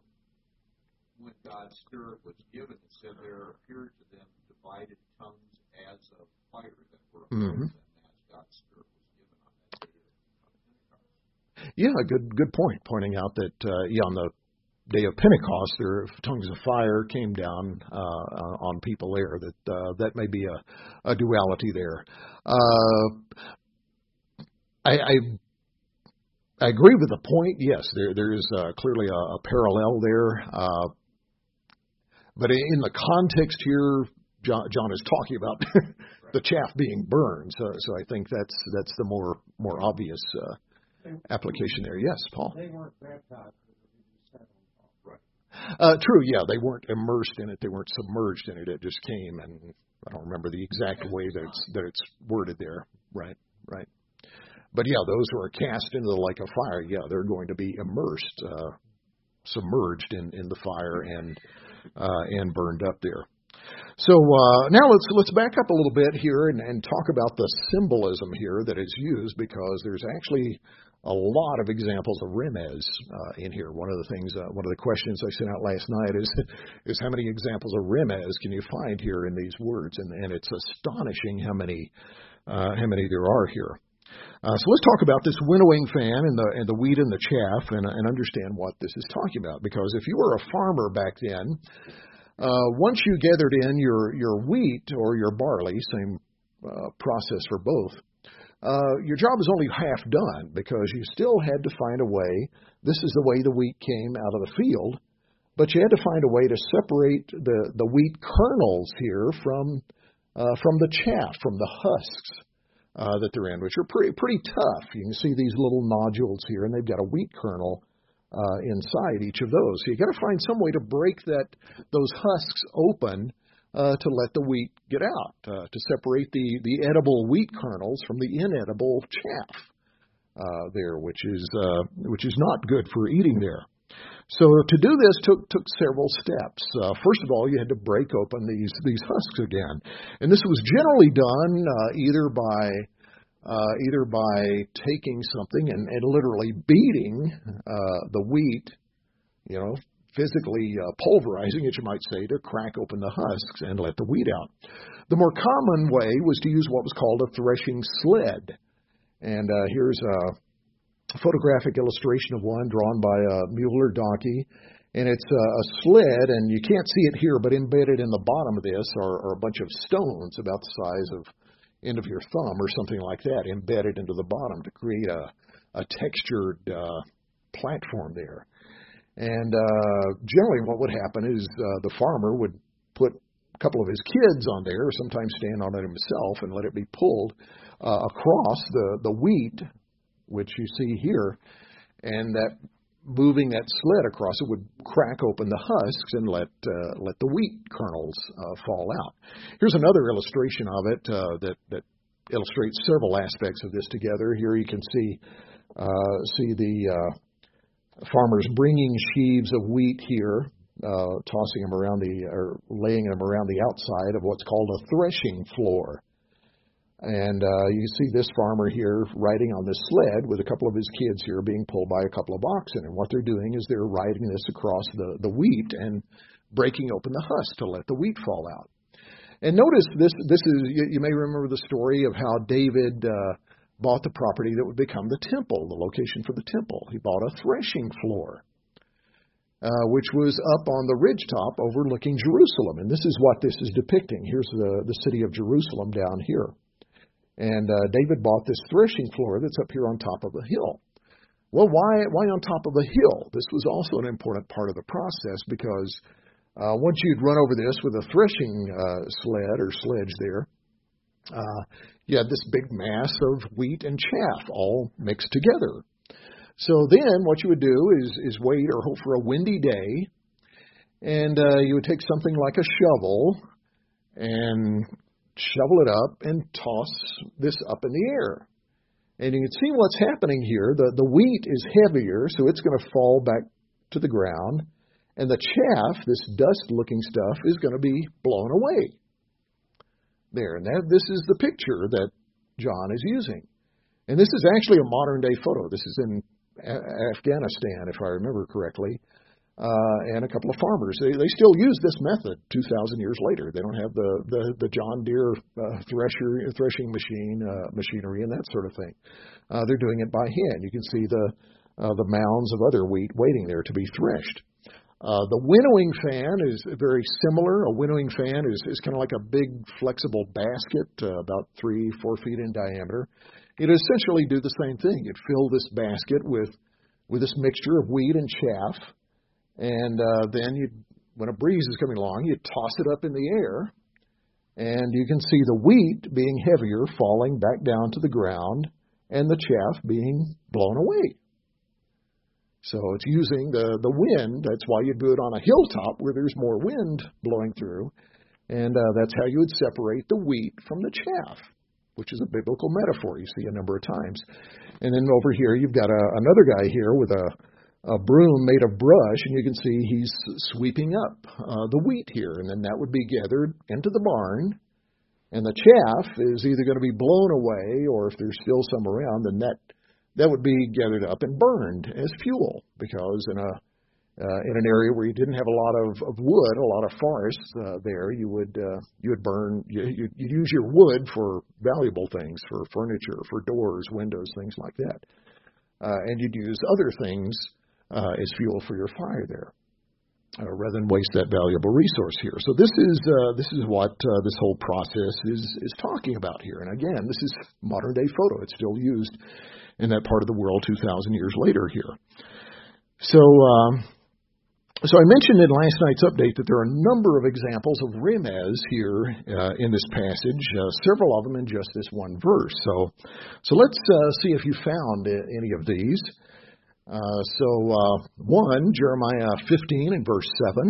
When God's Spirit was given, it said there appeared to them divided tongues as of fire that were above Mm-hmm. them as God's Spirit was given on that day of Pentecost. Yeah, good good point. Pointing out that uh, yeah, on the day of Pentecost, there tongues of fire came down uh, on people there. That uh, that may be a, a duality there. Uh, I, I I agree with the point. Yes, there there is uh, clearly a, a parallel there. Uh, but in the context here, John, John is talking about the chaff being burned. So so I think that's that's the more more obvious uh, application there. Yes, Paul. They weren't baptized. Uh, true, yeah, they weren't immersed in it; they weren't submerged in it. It just came, and I don't remember the exact way that it's that it's worded there. Right, right. But yeah, those who are cast into the lake of fire, yeah, they're going to be immersed, uh, submerged in, in the fire and uh, and burned up there. So uh, now let's let's back up a little bit here and, and talk about the symbolism here that is used, because there's actually a lot of examples of remez uh, in here. One of the things, uh, one of the questions I sent out last night is, is how many examples of remez can you find here in these words? And, and it's astonishing how many, uh, how many there are here. Uh, so let's talk about this winnowing fan and the and the wheat and the chaff, and, and understand what this is talking about. Because if you were a farmer back then, uh, once you gathered in your your wheat or your barley, same uh, process for both. Uh, your job was only half done, because you still had to find a way. This is the way the wheat came out of the field, but you had to find a way to separate the, the wheat kernels here from uh, from the chaff, from the husks uh, that they're in, which are pretty pretty tough. You can see these little nodules here, and they've got a wheat kernel uh, inside each of those. So you got to find some way to break that those husks open. Uh, to let the wheat get out, uh, to separate the, the edible wheat kernels from the inedible chaff uh, there, which is uh, which is not good for eating there. So to do this took took several steps. Uh, first of all, you had to break open these these husks again, and this was generally done uh, either by uh, either by taking something and, and literally beating uh, the wheat, you know, physically uh, pulverizing it, you might say, to crack open the husks and let the wheat out. The more common way was to use what was called a threshing sled, and uh, here's a photographic illustration of one drawn by a mule or donkey, and it's a, a sled, and you can't see it here, but embedded in the bottom of this are, are a bunch of stones about the size of end of your thumb or something like that, embedded into the bottom to create a, a textured uh, platform there. And uh, generally what would happen is uh, the farmer would put a couple of his kids on there, or sometimes stand on it himself, and let it be pulled uh, across the, the wheat, which you see here, and that moving that sled across it would crack open the husks and let uh, let the wheat kernels uh, fall out. Here's another illustration of it uh, that that illustrates several aspects of this together. Here you can see uh, see the uh, farmers bringing sheaves of wheat here, uh, tossing them around the or laying them around the outside of what's called a threshing floor. And uh, you see this farmer here riding on this sled with a couple of his kids here being pulled by a couple of oxen. And what they're doing is they're riding this across the, the wheat and breaking open the husk to let the wheat fall out. And notice this, this is, you, you may remember the story of how David uh, bought the property that would become the temple, the location for the temple. He bought a threshing floor, uh, which was up on the ridgetop overlooking Jerusalem. And this is what this is depicting. Here's the, the city of Jerusalem down here. And uh, David bought this threshing floor that's up here on top of a hill. Well, why why on top of a hill? This was also an important part of the process because uh, once you'd run over this with a threshing uh, sled or sledge there, uh, you had this big mass of wheat and chaff all mixed together. So then what you would do is, is wait or hope for a windy day, and uh, you would take something like a shovel and shovel it up and toss this up in the air. And you can see what's happening here. The, the wheat is heavier, so it's going to fall back to the ground. And the chaff, this dust-looking stuff, is going to be blown away. There, and that, this is the picture that John is using. And this is actually a modern-day photo. This is in a- Afghanistan, if I remember correctly. Uh, and a couple of farmers. They, they still use this method two thousand years later. They don't have the, the, the John Deere uh, thresher, threshing machine, uh, machinery and that sort of thing. Uh, they're doing it by hand. You can see the uh, the mounds of other wheat waiting there to be threshed. Uh, the winnowing fan is very similar. A winnowing fan is, is kind of like a big flexible basket, uh, about three, four feet in diameter. It essentially do the same thing. You'd fill this basket with, with this mixture of wheat and chaff. And uh, then you, when a breeze is coming along, you toss it up in the air, and you can see the wheat being heavier falling back down to the ground, and the chaff being blown away. So it's using the, the wind. That's why you do it on a hilltop where there's more wind blowing through, and uh, that's how you would separate the wheat from the chaff, which is a biblical metaphor you see a number of times. And then over here you've got a, another guy here with a a broom made of brush, and you can see he's sweeping up uh, the wheat here, and then that would be gathered into the barn, and the chaff is either going to be blown away, or if there's still some around, then that that would be gathered up and burned as fuel, because in a uh, in an area where you didn't have a lot of, of wood, a lot of forest uh, there, you would uh, you would burn you, you'd, you'd use your wood for valuable things, for furniture, for doors, windows, things like that, uh, and you'd use other things Uh, as fuel for your fire there, uh, rather than waste that valuable resource here. So this is uh, this is what uh, this whole process is is talking about here. And again, this is modern day photo. It's still used in that part of the world two thousand years later here. So um, so I mentioned in last night's update that there are a number of examples of remez here uh, in this passage, uh, several of them in just this one verse. So so let's uh, see if you found any of these. Uh, so, uh, one, Jeremiah fifteen and verse seven.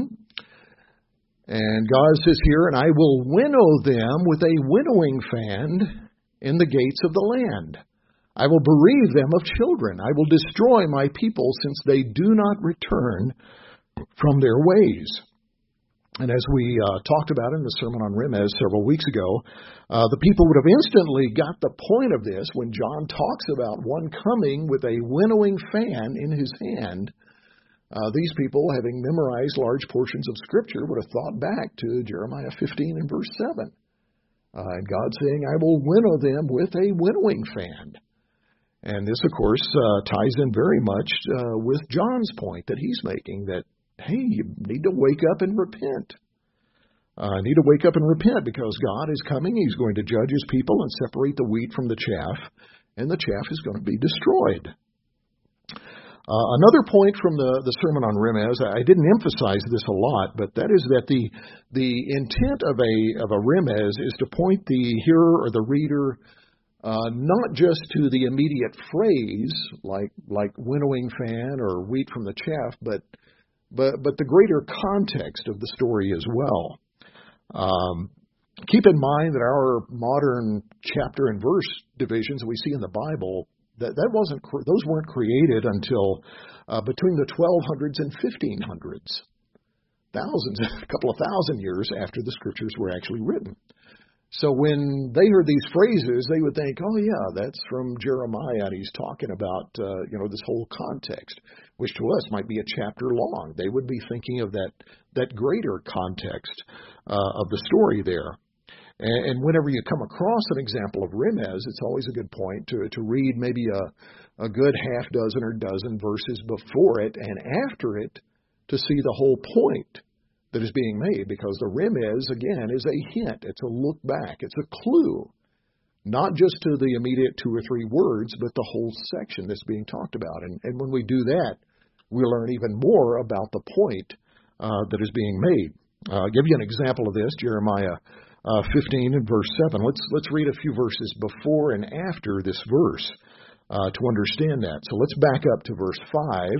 And God says here, and I will winnow them with a winnowing fan in the gates of the land. I will bereave them of children. I will destroy my people since they do not return from their ways. And as we uh, talked about in the Sermon on Remez several weeks ago, uh, the people would have instantly got the point of this when John talks about one coming with a winnowing fan in his hand. Uh, these people, having memorized large portions of Scripture, would have thought back to Jeremiah fifteen and verse seven. Uh, and God saying, I will winnow them with a winnowing fan. And this, of course, uh, ties in very much uh, with John's point that he's making, that, hey, you need to wake up and repent. Uh, need to wake up and repent because God is coming. He's going to judge his people and separate the wheat from the chaff, and the chaff is going to be destroyed. Uh, another point from the, the Sermon on Remez, I didn't emphasize this a lot, but that is that the the intent of a of a Remez is to point the hearer or the reader uh, not just to the immediate phrase like like winnowing fan or wheat from the chaff, but but but the greater context of the story as well. Um, keep in mind that our modern chapter and verse divisions that we see in the Bible, That that wasn't those weren't created until uh, between the twelve hundreds and fifteen hundreds, thousands, a couple of thousand years after the Scriptures were actually written. So when they heard these phrases, they would think, "Oh yeah, that's from Jeremiah, and he's talking about uh, you know this whole context, which to us might be a chapter long." They would be thinking of that that greater context uh, of the story there. And whenever you come across an example of Remez, it's always a good point to to read maybe a, a good half dozen or dozen verses before it and after it to see the whole point that is being made. Because the Remez, again, is a hint. It's a look back. It's a clue. Not just to the immediate two or three words, but the whole section that's being talked about. And, and when we do that, we learn even more about the point uh, that is being made. Uh, I'll give you an example of this, Jeremiah Uh, fifteen and verse seven. Let's let's read a few verses before and after this verse uh, to understand that. So let's back up to verse five.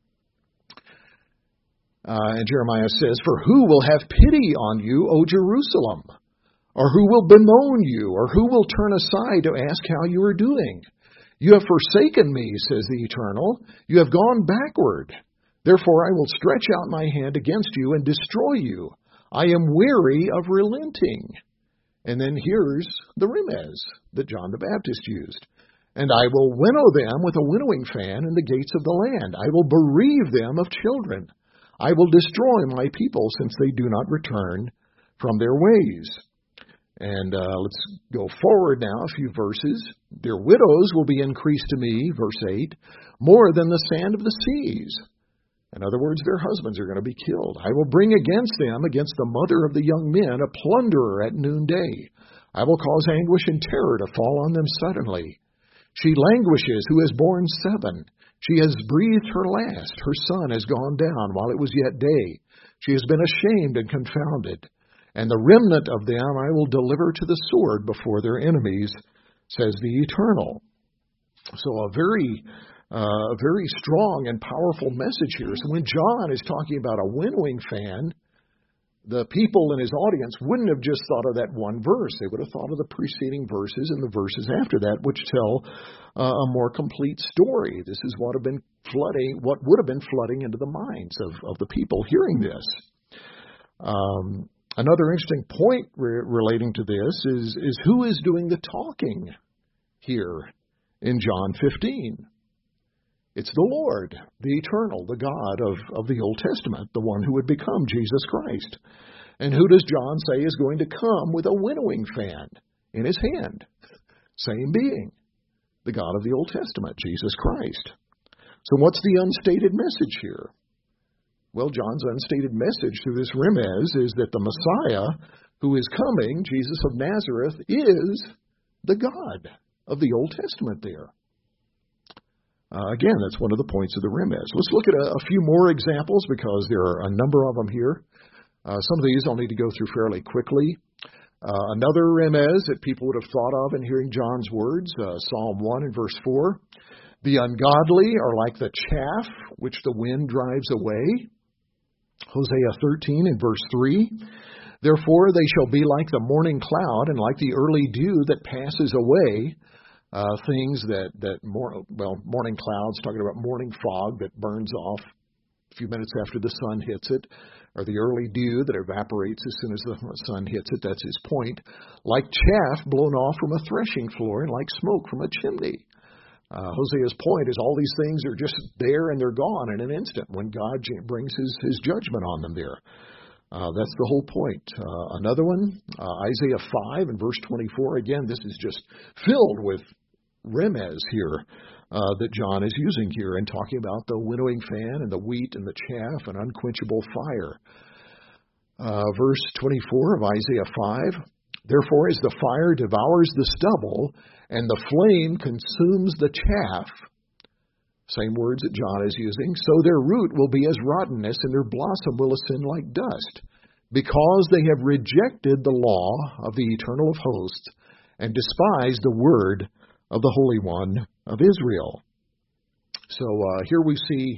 Uh, and Jeremiah says, "For who will have pity on you, O Jerusalem? Or who will bemoan you? Or who will turn aside to ask how you are doing? You have forsaken me, says the Eternal. You have gone backward. Therefore I will stretch out my hand against you and destroy you. I am weary of relenting." And then here's the Remez that John the Baptist used. "And I will winnow them with a winnowing fan in the gates of the land. I will bereave them of children. I will destroy my people since they do not return from their ways." And uh, let's go forward now a few verses. "Their widows will be increased to me," verse eight, "more than the sand of the seas." In other words, their husbands are going to be killed. "I will bring against them, against the mother of the young men, a plunderer at noonday. I will cause anguish and terror to fall on them suddenly. She languishes who has borne seven. She has breathed her last. Her son has gone down while it was yet day. She has been ashamed and confounded. And the remnant of them I will deliver to the sword before their enemies, says the Eternal." So a very... Uh, a very strong and powerful message here. So when John is talking about a winnowing fan, the people in his audience wouldn't have just thought of that one verse. They would have thought of the preceding verses and the verses after that, which tell uh, a more complete story. This is what have been flooding, what would have been flooding into the minds of, of the people hearing this. Um, another interesting point re- relating to this is, is who is doing the talking here in John fifteen. It's the Lord, the Eternal, the God of, of the Old Testament, the one who would become Jesus Christ. And who does John say is going to come with a winnowing fan in his hand? Same being, the God of the Old Testament, Jesus Christ. So what's the unstated message here? Well, John's unstated message through this Remez is that the Messiah who is coming, Jesus of Nazareth, is the God of the Old Testament there. Uh, again, that's one of the points of the Remez. Let's look at a, a few more examples because there are a number of them here. Uh, some of these I'll need to go through fairly quickly. Uh, another Remez that people would have thought of in hearing John's words, uh, Psalm one and verse four. "The ungodly are like the chaff which the wind drives away." Hosea thirteen and verse three. "Therefore they shall be like the morning cloud and like the early dew that passes away. uh, things that, that more, well, morning clouds, talking about morning fog that burns off a few minutes after the sun hits it, or the early dew that evaporates as soon as the sun hits it. That's his point. Like chaff blown off from a threshing floor and like smoke from a chimney. Uh, Hosea's point is all these things are just there and they're gone in an instant when God brings his, his judgment on them there. Uh, that's the whole point. Uh, another one, uh, Isaiah five and verse twenty-four. Again, this is just filled with remez here uh, that John is using here and talking about the winnowing fan and the wheat and the chaff and unquenchable fire. Uh, verse twenty-four of Isaiah five. Therefore, as the fire devours the stubble and the flame consumes the chaff, same words that John is using, so their root will be as rottenness and their blossom will ascend like dust, because they have rejected the law of the Eternal of hosts and despised the word of the Holy One of Israel. So uh, here we see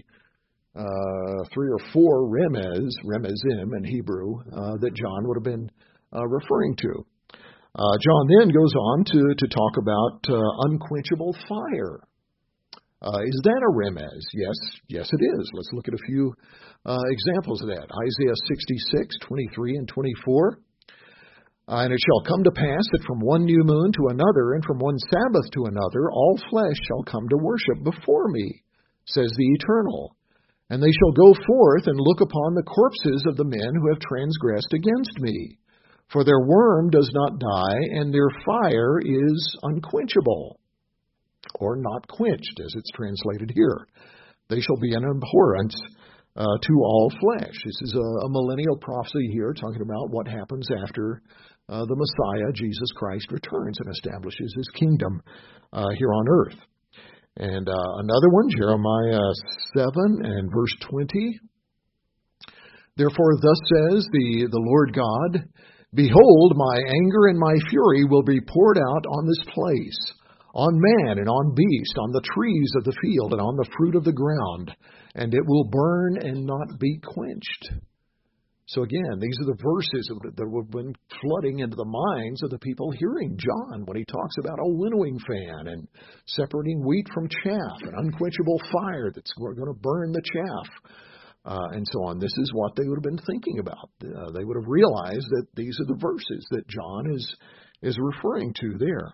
uh, three or four remez, remezim in Hebrew, uh, that John would have been uh, referring to. Uh, John then goes on to, to talk about uh, unquenchable fire. Uh, is that a remez? Yes, yes it is. Let's look at a few uh, examples of that. Isaiah sixty-six, twenty-three and twenty-four. Uh, and it shall come to pass that from one new moon to another, and from one Sabbath to another, all flesh shall come to worship before me, says the Eternal. And they shall go forth and look upon the corpses of the men who have transgressed against me. For their worm does not die, and their fire is unquenchable, or not quenched, as it's translated here. They shall be an abhorrence uh, to all flesh. This is a, a millennial prophecy here, talking about what happens after uh, the Messiah, Jesus Christ, returns and establishes his kingdom uh, here on earth. And uh, another one, Jeremiah seven and verse twenty. Therefore thus says the, the Lord God, behold, my anger and my fury will be poured out on this place, on man and on beast, on the trees of the field and on the fruit of the ground, and it will burn and not be quenched. So again, these are the verses that have been flooding into the minds of the people hearing John when he talks about a winnowing fan and separating wheat from chaff, an unquenchable fire that's going to burn the chaff. Uh, and so on. This is what they would have been thinking about. Uh, they would have realized that these are the verses that John is is referring to there.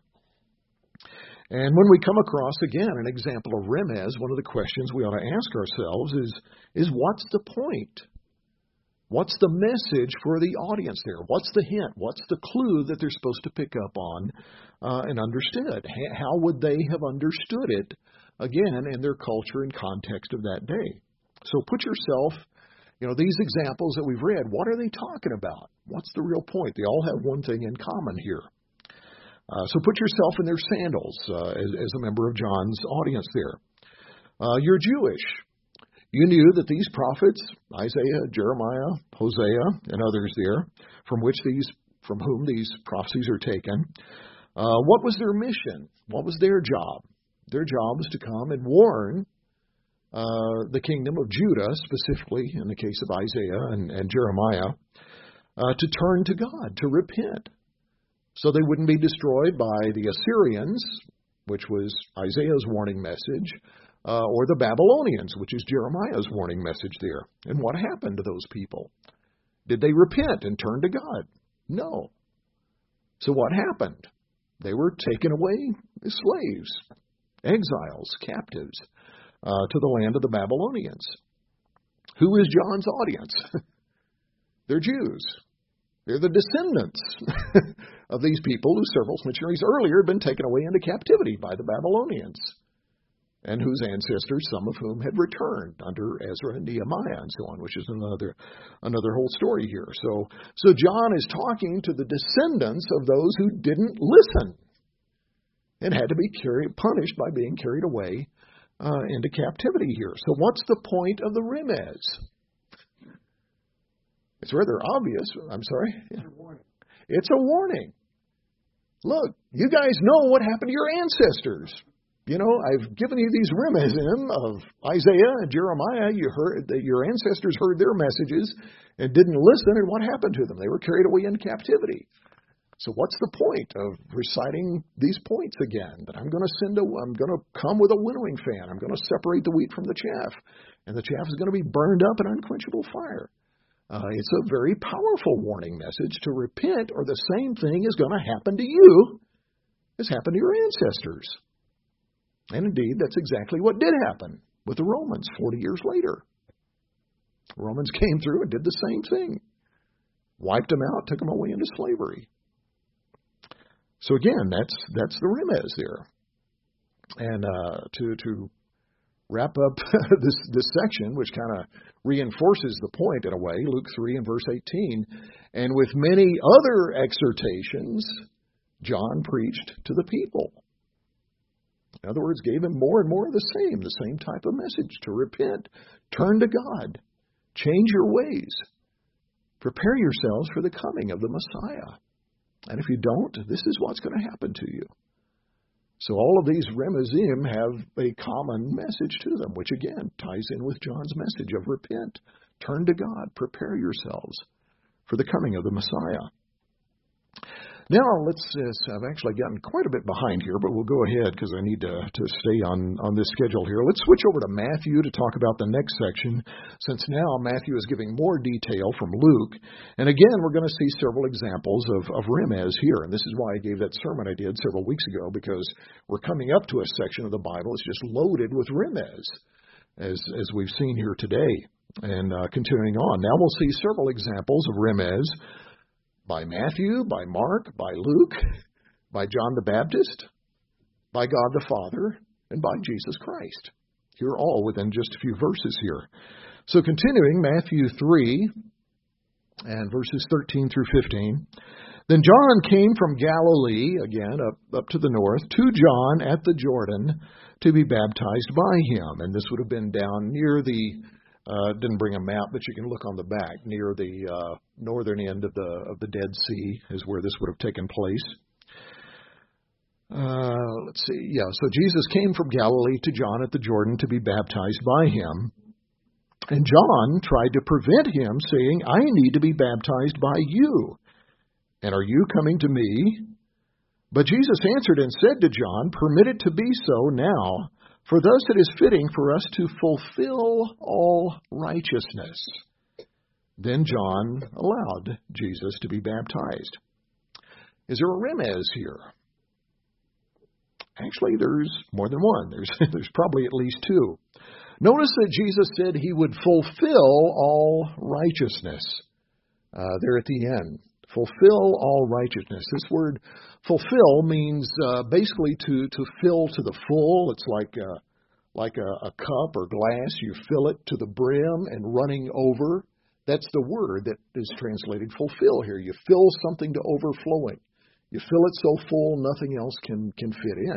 And when we come across, again, an example of remez, one of the questions we ought to ask ourselves is, is what's the point? What's the message for the audience there? What's the hint? What's the clue that they're supposed to pick up on uh, and understood? How would they have understood it, again, in their culture and context of that day? So put yourself, you know, these examples that we've read, what are they talking about? What's the real point? They all have one thing in common here. Uh, so put yourself in their sandals uh, as, as a member of John's audience there. Uh, you're Jewish. You knew that these prophets, Isaiah, Jeremiah, Hosea, and others there, from which these, from whom these prophecies are taken, uh, what was their mission? What was their job? Their job was to come and warn Uh, the kingdom of Judah, specifically in the case of Isaiah and, and Jeremiah, uh, to turn to God, to repent, so they wouldn't be destroyed by the Assyrians, which was Isaiah's warning message, uh, or the Babylonians, which is Jeremiah's warning message there. And what happened to those people? Did they repent and turn to God? No. So what happened? They were taken away as slaves, exiles, captives. Uh, to the land of the Babylonians. Who is John's audience? They're Jews. They're the descendants of these people who several centuries earlier had been taken away into captivity by the Babylonians, and whose ancestors, some of whom had returned under Ezra and Nehemiah and so on, which is another another whole story here. So, so John is talking to the descendants of those who didn't listen and had to be carried, punished by being carried away Uh, into captivity here. So what's the point of the remez? It's rather obvious. I'm sorry. Yeah. It's a warning. Look, you guys know what happened to your ancestors. You know, I've given you these remezim of Isaiah and Jeremiah. You heard that your ancestors heard their messages and didn't listen, and what happened to them? They were carried away into captivity. So what's the point of reciting these points again? That I'm going to send a, I'm going to come with a winnowing fan. I'm going to separate the wheat from the chaff, and the chaff is going to be burned up in unquenchable fire. Uh, it's a very powerful warning message to repent, or the same thing is going to happen to you as happened to your ancestors. And indeed, that's exactly what did happen with the Romans forty years later. The Romans came through and did the same thing. Wiped them out, took them away into slavery. So again, that's that's the remez there. And uh, to to wrap up this this section, which kind of reinforces the point in a way, Luke three and verse eighteen, and with many other exhortations, John preached to the people. In other words, gave him more and more of the same, the same type of message, to repent, turn to God, change your ways, prepare yourselves for the coming of the Messiah. And if you don't, this is what's going to happen to you. So all of these remezim have a common message to them, which again ties in with John's message of repent, turn to God, prepare yourselves for the coming of the Messiah. Now, let's, uh, I've actually gotten quite a bit behind here, but we'll go ahead because I need to, to stay on, on this schedule here. Let's switch over to Matthew to talk about the next section, since now Matthew is giving more detail from Luke. And again, we're going to see several examples of, of remez here. And this is why I gave that sermon I did several weeks ago, because we're coming up to a section of the Bible that's just loaded with remez, as, as we've seen here today. And uh, continuing on, now we'll see several examples of remez by Matthew, by Mark, by Luke, by John the Baptist, by God the Father, and by Jesus Christ. Here all within just a few verses here. So continuing, Matthew three, and verses thirteen through fifteen. Then John came from Galilee, again, up, up to the north, to John at the Jordan to be baptized by him. And this would have been down near the Uh, didn't bring a map, but you can look on the back. Near the uh, northern end of the of the Dead Sea is where this would have taken place. Uh, let's see. Yeah, so Jesus came from Galilee to John at the Jordan to be baptized by him. And John tried to prevent him, saying, I need to be baptized by you, and are you coming to me? But Jesus answered and said to John, permit it to be so now, for thus it is fitting for us to fulfill all righteousness. Then John allowed Jesus to be baptized. Is there a remez here? Actually, there's more than one. There's, there's probably at least two. Notice that Jesus said he would fulfill all righteousness. Uh, there at the end. Fulfill all righteousness. This word fulfill means uh, basically to, to fill to the full. It's like a, like a, a cup or glass. You fill it to the brim and running over. That's the word that is translated fulfill here. You fill something to overflowing. You fill it so full nothing else can, can fit in.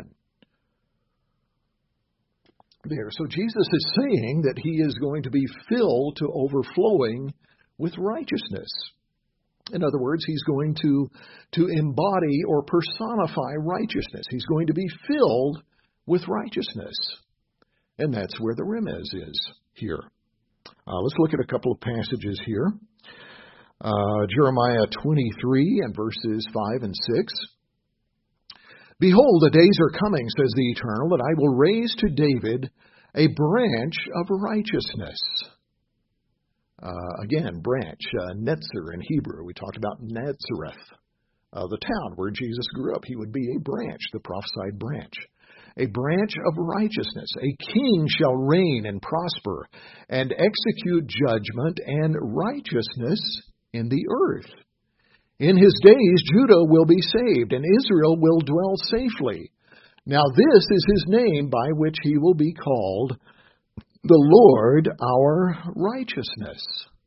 There. So Jesus is saying that he is going to be filled to overflowing with righteousness. In other words, he's going to, to embody or personify righteousness. He's going to be filled with righteousness. And that's where the remez is here. Uh, let's look at a couple of passages here. Uh, Jeremiah twenty-three and verses five and six. Behold, the days are coming, says the Eternal, that I will raise to David a branch of righteousness. Uh, again, branch, uh, Netzer in Hebrew. We talked about Nazareth, uh, the town where Jesus grew up. He would be a branch, the prophesied branch. A branch of righteousness. A king shall reign and prosper and execute judgment and righteousness in the earth. In his days, Judah will be saved and Israel will dwell safely. Now this is his name by which he will be called, the Lord our righteousness.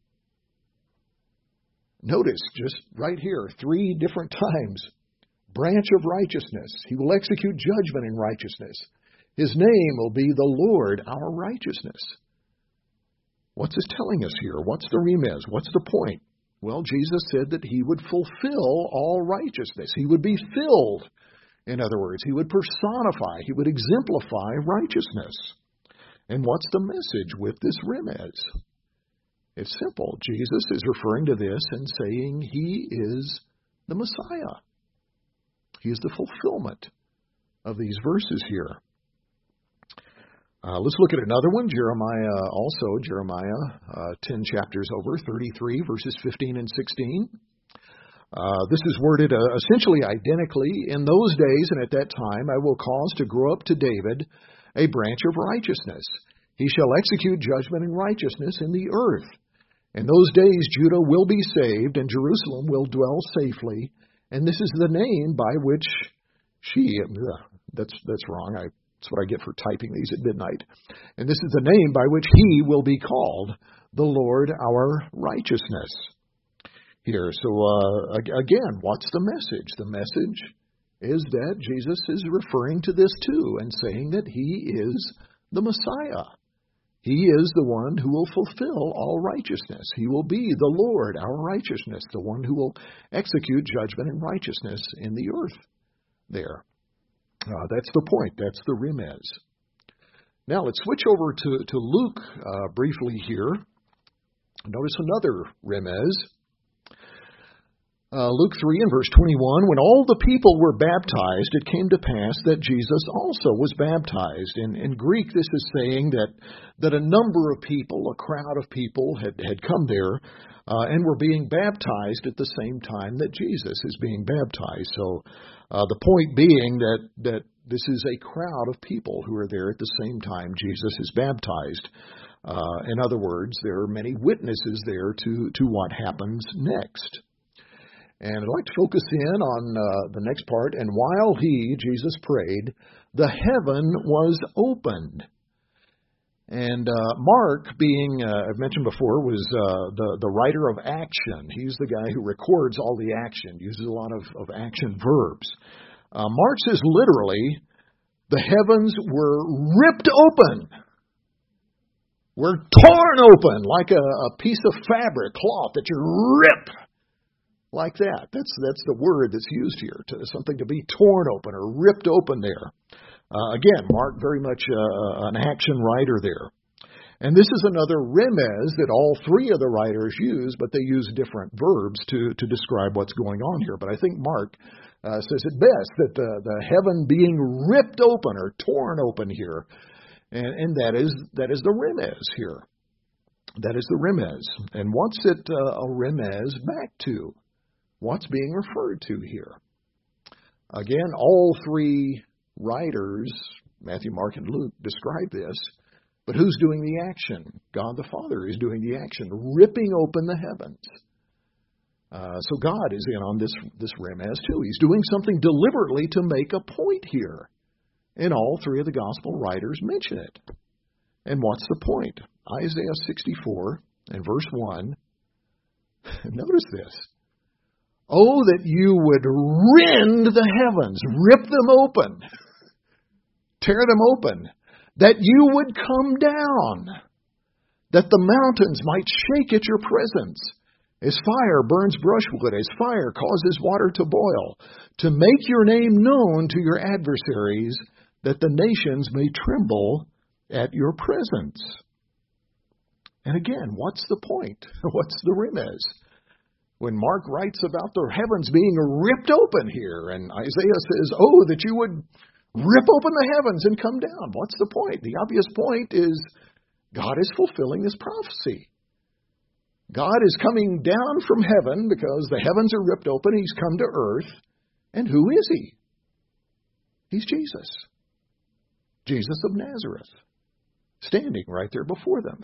Notice just right here, three different times. Branch of righteousness. He will execute judgment in righteousness. His name will be the Lord our righteousness. What's this telling us here? What's the remez? What's the point? Well, Jesus said that he would fulfill all righteousness. He would be filled. In other words, he would personify, he would exemplify righteousness. And what's the message with this remez? It's simple. Jesus is referring to this and saying he is the Messiah. He is the fulfillment of these verses here. Uh, let's look at another one, Jeremiah also, Jeremiah uh, ten chapters over, thirty-three, verses fifteen and sixteen. Uh, this is worded uh, essentially identically. In those days and at that time I will cause to grow up to David a branch of righteousness. He shall execute judgment and righteousness in the earth. In those days Judah will be saved and Jerusalem will dwell safely. And this is the name by which she, uh, that's, that's wrong, I That's what I get for typing these at midnight. And this is the name by which he will be called, the Lord our righteousness. Here, so uh, again, what's the message? The message is that Jesus is referring to this too and saying that he is the Messiah. He is the one who will fulfill all righteousness. He will be the Lord our righteousness, the one who will execute judgment and righteousness in the earth there. Uh, that's the point. That's the remez. Now let's switch over to, to Luke uh, briefly here. Notice another remez. Uh, Luke three and verse twenty-one, when all the people were baptized, it came to pass that Jesus also was baptized. In, in Greek, this is saying that, that a number of people, a crowd of people had, had come there uh, and were being baptized at the same time that Jesus is being baptized. So uh, the point being that, that this is a crowd of people who are there at the same time Jesus is baptized. Uh, in other words, there are many witnesses there to, to what happens next. And I'd like to focus in on uh, the next part. And while he, Jesus, prayed, the heaven was opened. And uh, Mark, being, uh, I've mentioned before, was uh, the, the writer of action. He's the guy who records all the action, uses a lot of, of action verbs. Uh, Mark says literally, the heavens were ripped open. Were torn open like a, a piece of fabric, cloth that you rip. Like that. That's that's the word that's used here, to something to be torn open or ripped open there. Uh, again, Mark very much uh, an action writer there. And this is another remez that all three of the writers use, but they use different verbs to, to describe what's going on here. But I think Mark uh, says it best, that the, the heaven being ripped open or torn open here. And, and that is that is the remez here. That is the remez. And what's it uh, a remez back to? What's being referred to here? Again, all three writers, Matthew, Mark, and Luke, describe this. But who's doing the action? God the Father is doing the action, ripping open the heavens. Uh, so God is in on this, this remez too. He's doing something deliberately to make a point here. And all three of the gospel writers mention it. And what's the point? Isaiah sixty-four and verse one. Notice this. Oh, that you would rend the heavens, rip them open, tear them open, that you would come down, that the mountains might shake at your presence, as fire burns brushwood, as fire causes water to boil, to make your name known to your adversaries, that the nations may tremble at your presence. And again, what's the point? What's the remez? When Mark writes about the heavens being ripped open here, and Isaiah says, oh, that you would rip open the heavens and come down. What's the point? The obvious point is God is fulfilling this prophecy. God is coming down from heaven because the heavens are ripped open. He's come to earth. And who is he? He's Jesus. Jesus of Nazareth. Standing right there before them.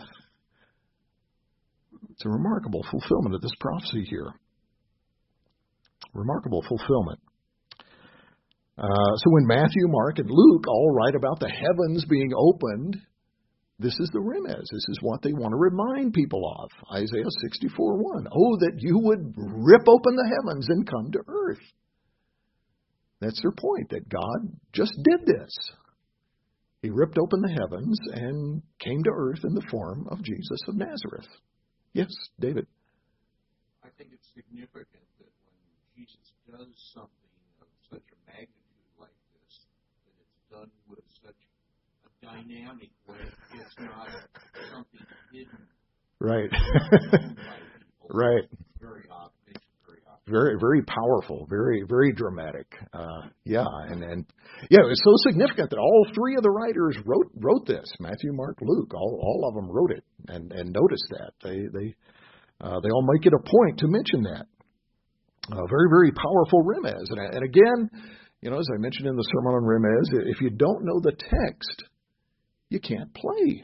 It's a remarkable fulfillment of this prophecy here. Remarkable fulfillment. Uh, so when Matthew, Mark, and Luke all write about the heavens being opened, this is the remez. This is what they want to remind people of. Isaiah sixty-four one. Oh, that you would rip open the heavens and come to earth. That's their point, that God just did this. He ripped open the heavens and came to earth in the form of Jesus of Nazareth. Yes, David. I think it's significant that when Jesus does something of such a magnitude like this, that it's done with such a dynamic way. It's not something hidden. Right. by people. Right. It's very obvious. Very obvious. Very, very powerful, very, very dramatic. Uh, yeah, and, and yeah, it's so significant that all three of the writers wrote wrote this. Matthew, Mark, Luke, all all of them wrote it, and and notice that they they uh, they all make it a point to mention that. Uh, very, very powerful remez, and and again, you know, as I mentioned in the sermon on remez, if you don't know the text, you can't play.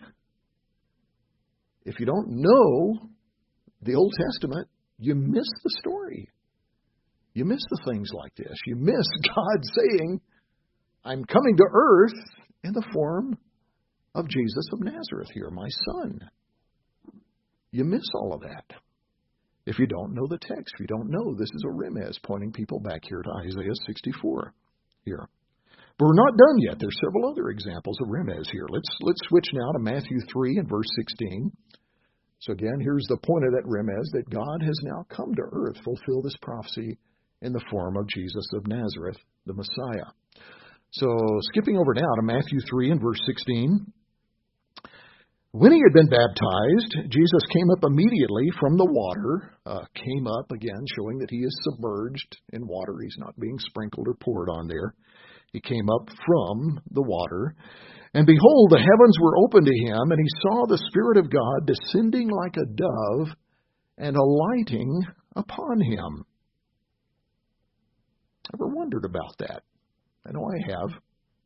If you don't know the Old Testament, you miss the story. You miss the things like this. You miss God saying, I'm coming to earth in the form of Jesus of Nazareth here, my son. You miss all of that if you don't know the text. If you don't know, this is a remez pointing people back here to Isaiah sixty-four here. But we're not done yet. There's several other examples of remez here. Let's, let's switch now to Matthew three and verse sixteen. So again, here's the point of that remez, that God has now come to earth, fulfill this prophecy in the form of Jesus of Nazareth, the Messiah. So skipping over now to Matthew three and verse sixteen. When he had been baptized, Jesus came up immediately from the water, uh, came up again, showing that he is submerged in water. He's not being sprinkled or poured on there. He came up from the water. And behold, the heavens were opened to him, and he saw the Spirit of God descending like a dove and alighting upon him. Ever wondered about that? I know I have.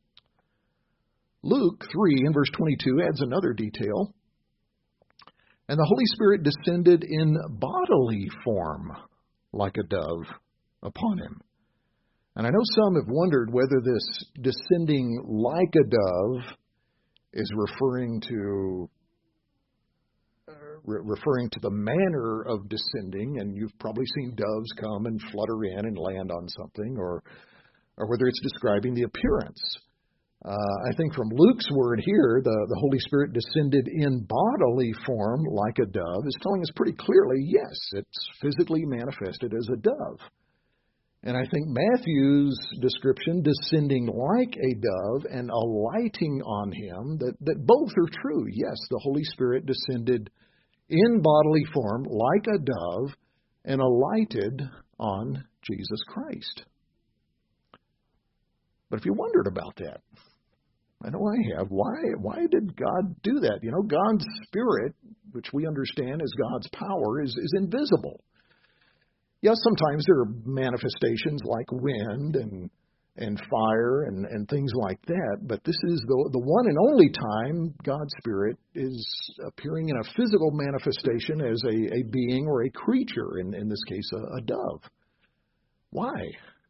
Luke three and verse twenty-two adds another detail. And the Holy Spirit descended in bodily form like a dove upon him. And I know some have wondered whether this descending like a dove is referring to uh, re- referring to the manner of descending, and you've probably seen doves come and flutter in and land on something, or or whether it's describing the appearance. Uh, I think from Luke's word here, the, the Holy Spirit descended in bodily form like a dove is telling us pretty clearly, yes, it's physically manifested as a dove. And I think Matthew's description, descending like a dove and alighting on him, that, that both are true. Yes, the Holy Spirit descended in bodily form like a dove and alighted on Jesus Christ. But if you wondered about that, I know I have, why, why did God do that? You know, God's Spirit, which we understand as God's power, is, is invisible. Yes, sometimes there are manifestations like wind and and fire and, and things like that, but this is the the one and only time God's Spirit is appearing in a physical manifestation as a, a being or a creature, in, in this case a, a dove. Why?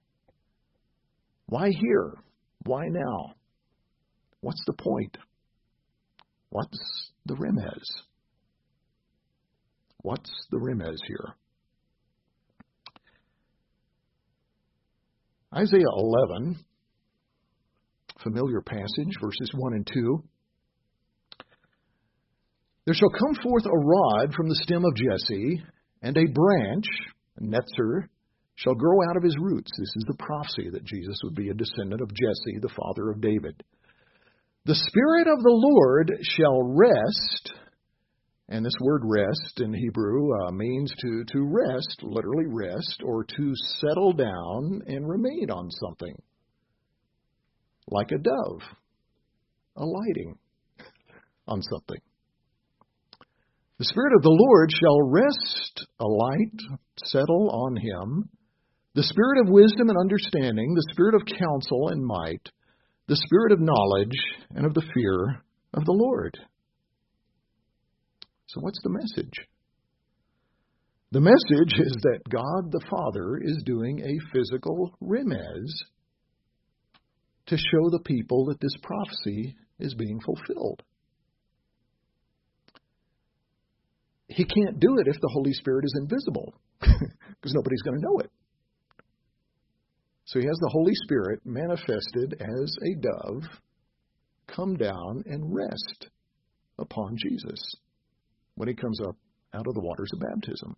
Why here? Why now? What's the point? What's the remez? What's the remez here? Isaiah eleven, familiar passage, verses one and two. There shall come forth a rod from the stem of Jesse, and a branch, Netzer, shall grow out of his roots. This is the prophecy that Jesus would be a descendant of Jesse, the father of David. The Spirit of the Lord shall rest, and this word rest in Hebrew uh, means to, to rest, literally rest, or to settle down and remain on something. Like a dove, alighting on something. The Spirit of the Lord shall rest, alight, settle on him. The Spirit of wisdom and understanding, the Spirit of counsel and might, the Spirit of knowledge and of the fear of the Lord. So what's the message? The message is that God the Father is doing a physical remez to show the people that this prophecy is being fulfilled. He can't do it if the Holy Spirit is invisible, because nobody's going to know it. So he has the Holy Spirit manifested as a dove come down and rest upon Jesus when he comes up out of the waters of baptism.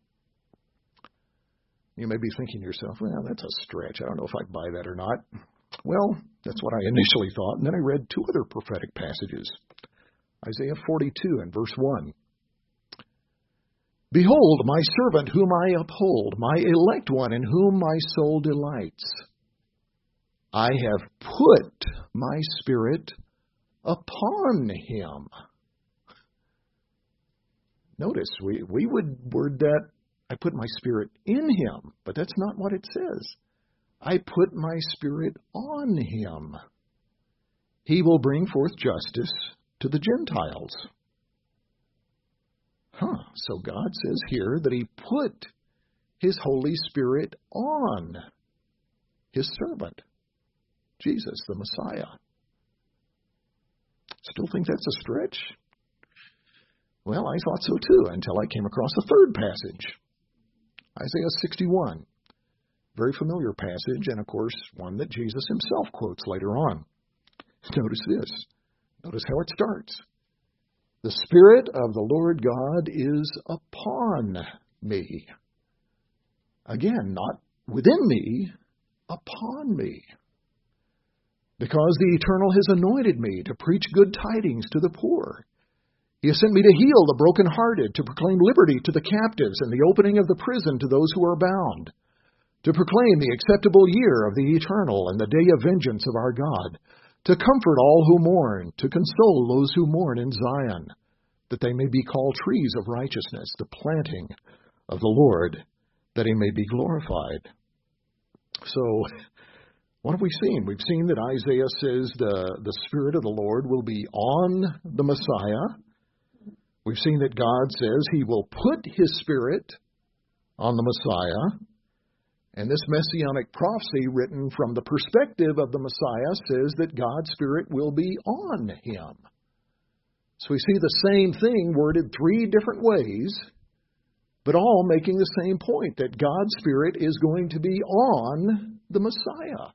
You may be thinking to yourself, well, that's a stretch. I don't know if I buy that or not. Well, that's what I initially thought. And then I read two other prophetic passages. Isaiah forty-two and verse one. Behold, my servant whom I uphold, my elect one in whom my soul delights. I have put my Spirit upon him. Notice, we, we would word that, I put my Spirit in him, but that's not what it says. I put my Spirit on him. He will bring forth justice to the Gentiles. Huh, so God says here that he put his Holy Spirit on his servant, Jesus, the Messiah. Still think that's a stretch? Well, I thought so too, until I came across a third passage. Isaiah sixty-one. Very familiar passage, and of course, one that Jesus himself quotes later on. Notice this. Notice how it starts. The Spirit of the Lord God is upon me. Again, not within me, upon me. Because the Eternal has anointed me to preach good tidings to the poor. He has sent me to heal the brokenhearted, to proclaim liberty to the captives and the opening of the prison to those who are bound, to proclaim the acceptable year of the Eternal and the day of vengeance of our God, to comfort all who mourn, to console those who mourn in Zion, that they may be called trees of righteousness, the planting of the Lord, that he may be glorified. So, what have we seen? We've seen that Isaiah says the, the Spirit of the Lord will be on the Messiah. We've seen that God says he will put his Spirit on the Messiah. And this messianic prophecy written from the perspective of the Messiah says that God's Spirit will be on him. So we see the same thing worded three different ways, but all making the same point, that God's Spirit is going to be on the Messiah.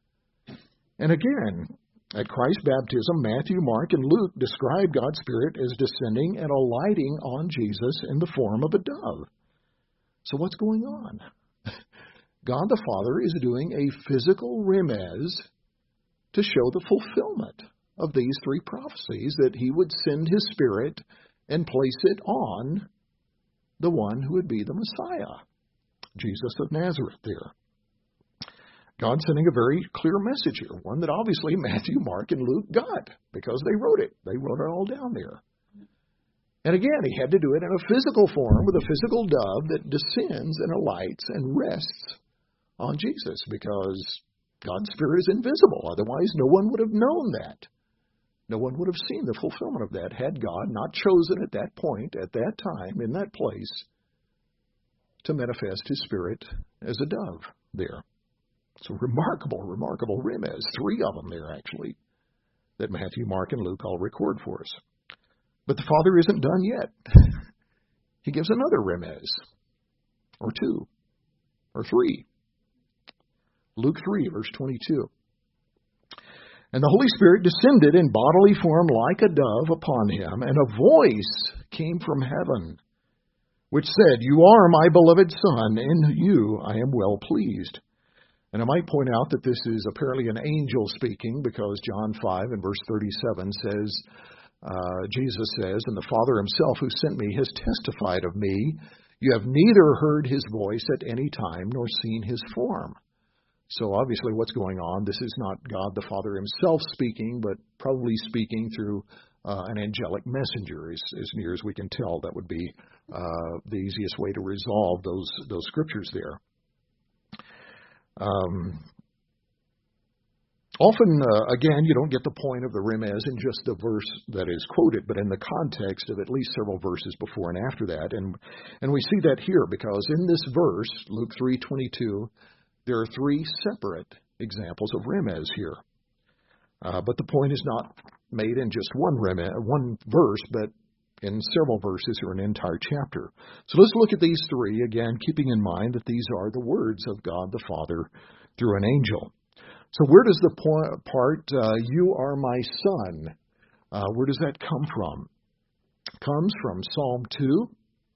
And again, at Christ's baptism, Matthew, Mark, and Luke describe God's Spirit as descending and alighting on Jesus in the form of a dove. So what's going on? God the Father is doing a physical remez to show the fulfillment of these three prophecies, that he would send his Spirit and place it on the one who would be the Messiah, Jesus of Nazareth there. God sending a very clear message here, one that obviously Matthew, Mark, and Luke got because they wrote it. They wrote it all down there. And again, he had to do it in a physical form with a physical dove that descends and alights and rests on Jesus, because God's Spirit is invisible. Otherwise, no one would have known that. No one would have seen the fulfillment of that had God not chosen at that point, at that time, in that place, to manifest his Spirit as a dove there. It's a remarkable, remarkable remez. Three of them there, actually, that Matthew, Mark, and Luke all record for us. But the Father isn't done yet. He gives another remez, or two, or three. Luke three, verse twenty-two. And the Holy Spirit descended in bodily form like a dove upon him, and a voice came from heaven, which said, You are my beloved Son, in you I am well pleased. And I might point out that this is apparently an angel speaking, because John five and verse thirty-seven says, uh, Jesus says, And the Father himself who sent me has testified of me. You have neither heard his voice at any time, nor seen his form. So obviously what's going on, this is not God the Father himself speaking, but probably speaking through uh, an angelic messenger, as, as near as we can tell. That would be uh, the easiest way to resolve those those scriptures there. Um, often, uh, again, you don't get the point of the remez in just the verse that is quoted, but in the context of at least several verses before and after that. And and we see that here, because in this verse, Luke three twenty-two, there are three separate examples of remez here. Uh, but the point is not made in just one remez, one verse, but in several verses or an entire chapter. So let's look at these three, again, keeping in mind that these are the words of God the Father through an angel. So where does the point, part, uh, you are my son, uh, where does that come from? It comes from Psalm two.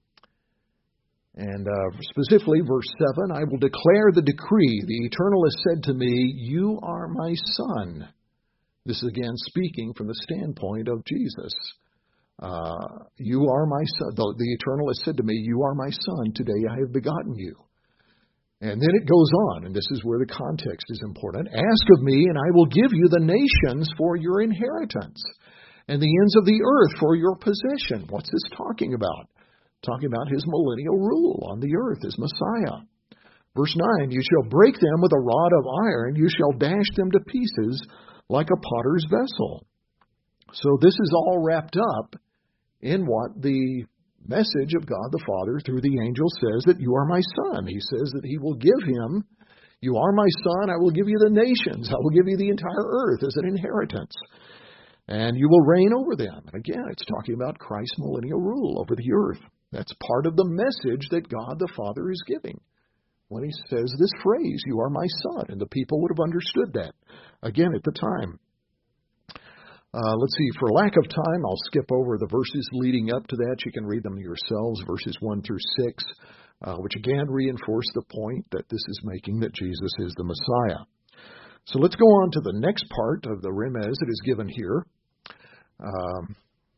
And uh, specifically, verse seven, I will declare the decree. The Eternal has said to me, you are my son. This is again speaking from the standpoint of Jesus. Uh, you are my son. The, the Eternal has said to me, you are my son. Today I have begotten you. And then it goes on, and this is where the context is important. Ask of me, and I will give you the nations for your inheritance, and the ends of the earth for your possession. What's this talking about? Talking about his millennial rule on the earth as Messiah. Verse nine, you shall break them with a rod of iron, you shall dash them to pieces like a potter's vessel. So this is all wrapped up in what the message of God the Father through the angel says, that you are my son. He says that he will give him, you are my son, I will give you the nations, I will give you the entire earth as an inheritance, and you will reign over them. And again, it's talking about Christ's millennial rule over the earth. That's part of the message that God the Father is giving when he says this phrase, you are my son, and the people would have understood that, again, at the time. Uh, let's see, for lack of time, I'll skip over the verses leading up to that. You can read them yourselves, verses one through six, uh, which again reinforce the point that this is making, that Jesus is the Messiah. So let's go on to the next part of the remez that is given here, um,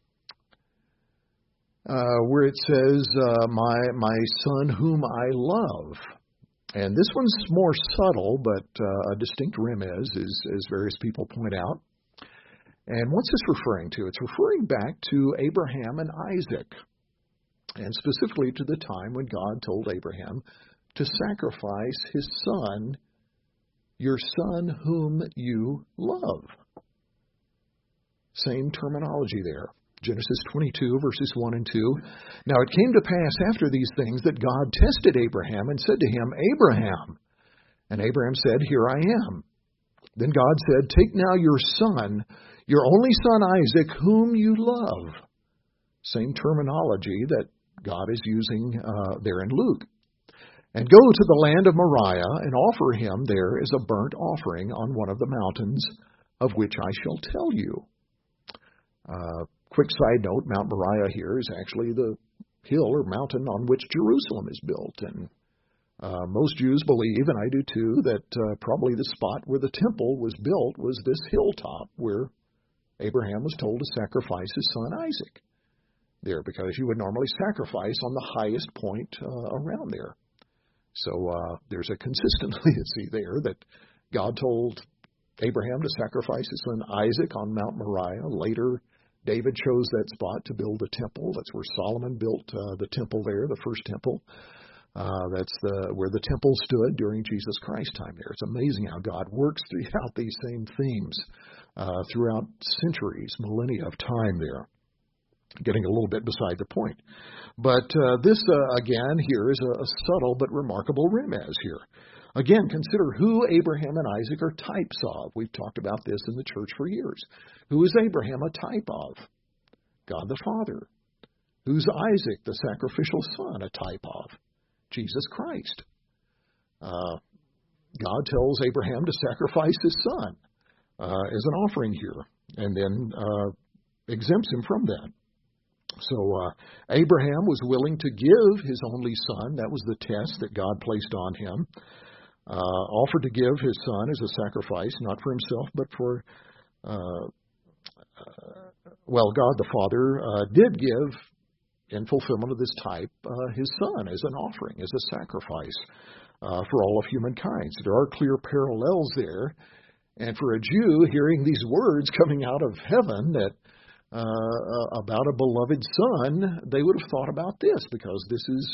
uh, where it says, uh, my, my son whom I love. And this one's more subtle, but uh, a distinct remez, as, as various people point out. And what's this referring to? It's referring back to Abraham and Isaac, and specifically to the time when God told Abraham to sacrifice his son, your son whom you love. Same terminology there. Genesis twenty-two, verses one and two. Now it came to pass after these things that God tested Abraham and said to him, Abraham. And Abraham said, Here I am. Then God said, Take now your son, your only son Isaac, whom you love. Same terminology that God is using uh, there in Luke. And go to the land of Moriah and offer him there as a burnt offering on one of the mountains of which I shall tell you. Uh, quick side note, Mount Moriah here is actually the hill or mountain on which Jerusalem is built. And uh, most Jews believe, and I do too, that uh, probably the spot where the temple was built was this hilltop where Abraham was told to sacrifice his son Isaac there, because you would normally sacrifice on the highest point uh, around there. So uh, there's a consistency there that God told Abraham to sacrifice his son Isaac on Mount Moriah. Later, David chose that spot to build the temple. That's where Solomon built uh, the temple there, the first temple. Uh, that's the where the temple stood during Jesus Christ's time there. It's amazing how God works throughout these same themes uh, throughout centuries, millennia of time there. Getting a little bit beside the point. But uh, this, uh, again, here is a, a subtle but remarkable remez here. Again, consider who Abraham and Isaac are types of. We've talked about this in the church for years. Who is Abraham a type of? God the Father. Who's Isaac, the sacrificial son, a type of? Jesus Christ. Uh, God tells Abraham to sacrifice his son uh, as an offering here, and then uh, exempts him from that. So uh, Abraham was willing to give his only son. That was the test that God placed on him. Uh, offered to give his son as a sacrifice, not for himself, but for, uh, uh, well, God the Father uh, did give, in fulfillment of this type, uh, his son as an offering, as a sacrifice uh, for all of humankind. So there are clear parallels there. And for a Jew, hearing these words coming out of heaven that Uh, about a beloved son, they would have thought about this, because this is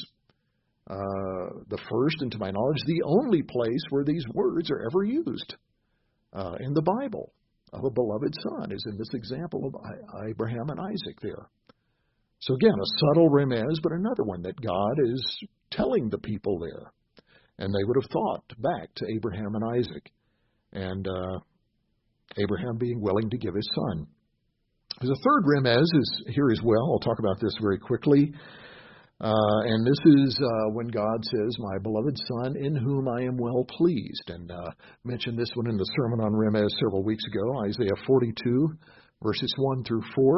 uh, the first, and to my knowledge, the only place where these words are ever used uh, in the Bible of a beloved son, is in this example of Abraham and Isaac there. So again, a subtle remez, but another one that God is telling the people there. And they would have thought back to Abraham and Isaac, and uh, Abraham being willing to give his son. There's a third remez is here as well. I'll talk about this very quickly. Uh, and this is uh, when God says, my beloved son, in whom I am well pleased. And uh, mentioned this one in the Sermon on Remez several weeks ago, Isaiah forty-two, verses one through four.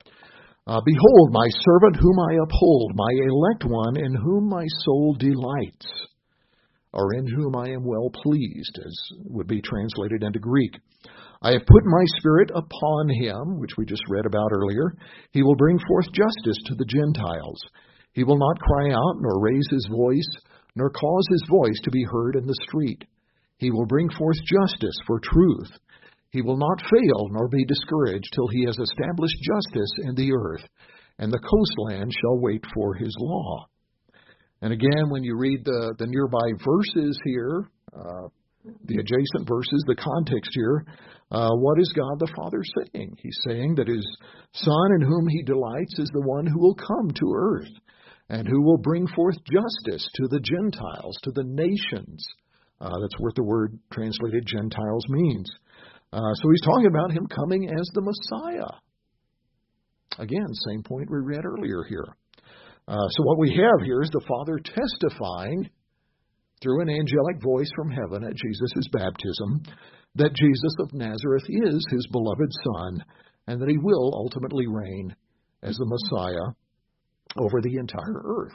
Uh, Behold, my servant whom I uphold, my elect one, in whom my soul delights, or in whom I am well pleased, as would be translated into Greek. I have put my Spirit upon him, which we just read about earlier. He will bring forth justice to the Gentiles. He will not cry out, nor raise his voice, nor cause his voice to be heard in the street. He will bring forth justice for truth. He will not fail, nor be discouraged, till he has established justice in the earth, and the coastland shall wait for his law. And again, when you read the, the nearby verses here, uh, the adjacent verses, the context here, uh, what is God the Father saying? He's saying that his Son in whom he delights is the one who will come to earth and who will bring forth justice to the Gentiles, to the nations. Uh, that's what the word translated Gentiles means. Uh, so he's talking about him coming as the Messiah. Again, same point we read earlier here. Uh, so what we have here is the Father testifying through an angelic voice from heaven at Jesus' baptism that Jesus of Nazareth is his beloved Son and that he will ultimately reign as the Messiah over the entire earth.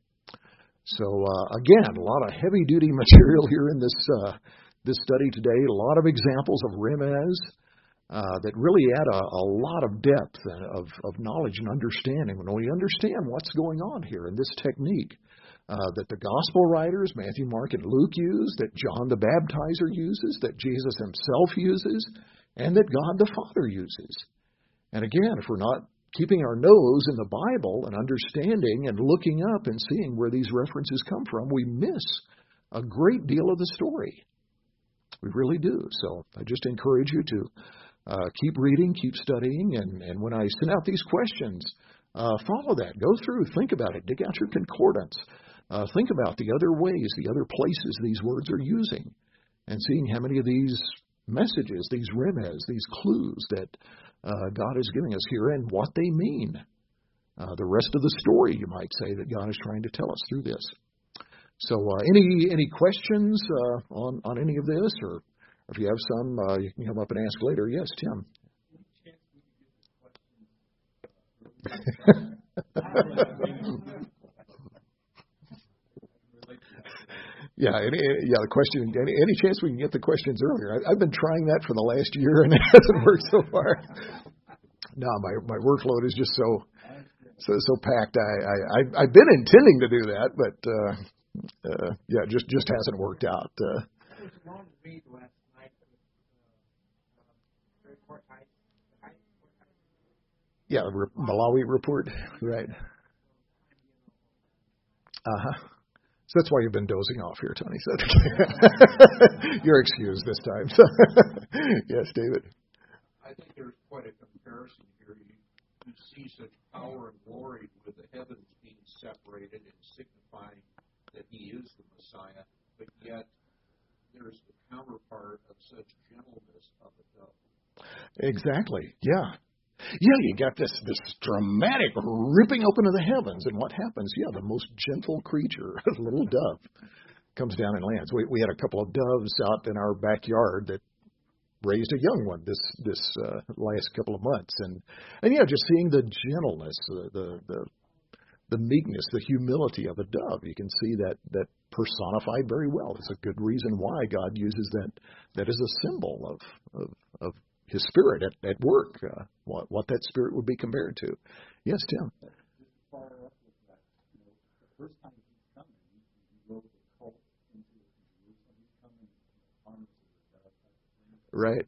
So uh, again, a lot of heavy-duty material here in this uh, this study today. A lot of examples of remez uh, that really add a, a lot of depth and of, of knowledge and understanding when we understand what's going on here in this technique uh, that the gospel writers, Matthew, Mark, and Luke use, that John the Baptizer uses, that Jesus himself uses, and that God the Father uses. And again, if we're not keeping our nose in the Bible and understanding and looking up and seeing where these references come from, we miss a great deal of the story. We really do. So I just encourage you to uh, keep reading, keep studying, and, and when I send out these questions, uh, follow that. Go through, think about it, dig out your concordance. Uh, think about the other ways, the other places these words are using, and seeing how many of these messages, these remez, these clues that uh, God is giving us here and what they mean. Uh, the rest of the story, you might say, that God is trying to tell us through this. So uh, any any questions uh, on, on any of this? Or if you have some, uh, you can come up and ask later. Yes, Tim. Yeah, any, yeah. The question. Any, any chance we can get the questions earlier? I, I've been trying that for the last year, and it hasn't worked so far. No, my my workload is just so so so packed. I, I I I've been intending to do that, but uh, uh, yeah, just just hasn't worked out. Uh, yeah, the Malawi report, right? Uh huh. So that's why you've been dozing off here, Tony said. You're excused this time. Yes, David. I think there's quite a comparison here. You, you see such power and glory with the heavens being separated and signifying that he is the Messiah, but yet there's the counterpart of such gentleness of a dove. Exactly. Yeah. Yeah, you got this this dramatic ripping open of the heavens, and what happens? Yeah, the most gentle creature, a little dove, comes down and lands. We we had a couple of doves out in our backyard that raised a young one this this uh, last couple of months, and and yeah, just seeing the gentleness, the the the, the meekness, the humility of a dove, you can see that that personified very well. It's a good reason why God uses that that as a symbol of of, of His Spirit at, at work, uh, what, what that Spirit would be compared to. Yes, Tim. Right.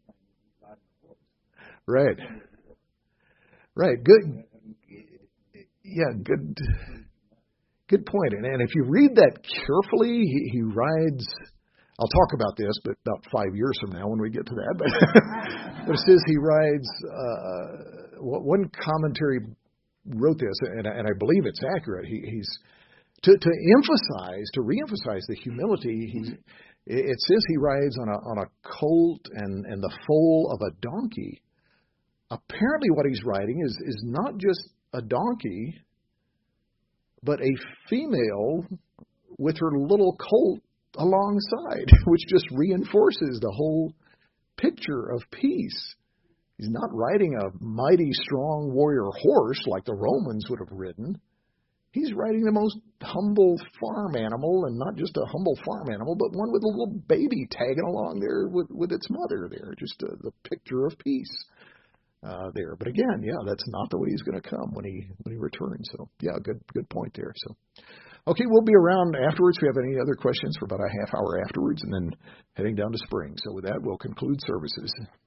Right. Right. Good. Yeah, good. Good point. And, and if you read that carefully, he, he rides. I'll talk about this, but about five years from now when we get to that. But, but it says he rides, uh, one commentary wrote this, and, and I believe it's accurate. He, he's to, to emphasize, to reemphasize the humility, he, it says he rides on a, on a colt and, and the foal of a donkey. Apparently what he's riding is, is not just a donkey, but a female with her little colt alongside, which just reinforces the whole picture of peace. He's not riding a mighty, strong warrior horse like the Romans would have ridden. he's riding the most humble farm animal, and not just a humble farm animal, but one with a little baby tagging along there with, with its mother there, just a, the picture of peace uh, there. But again, yeah, that's not the way he's going to come when he when he returns. So, yeah, good good point there. So, okay, we'll be around afterwards. If you have any other questions for about a half hour afterwards, and then heading down to spring. So with that, we'll conclude services.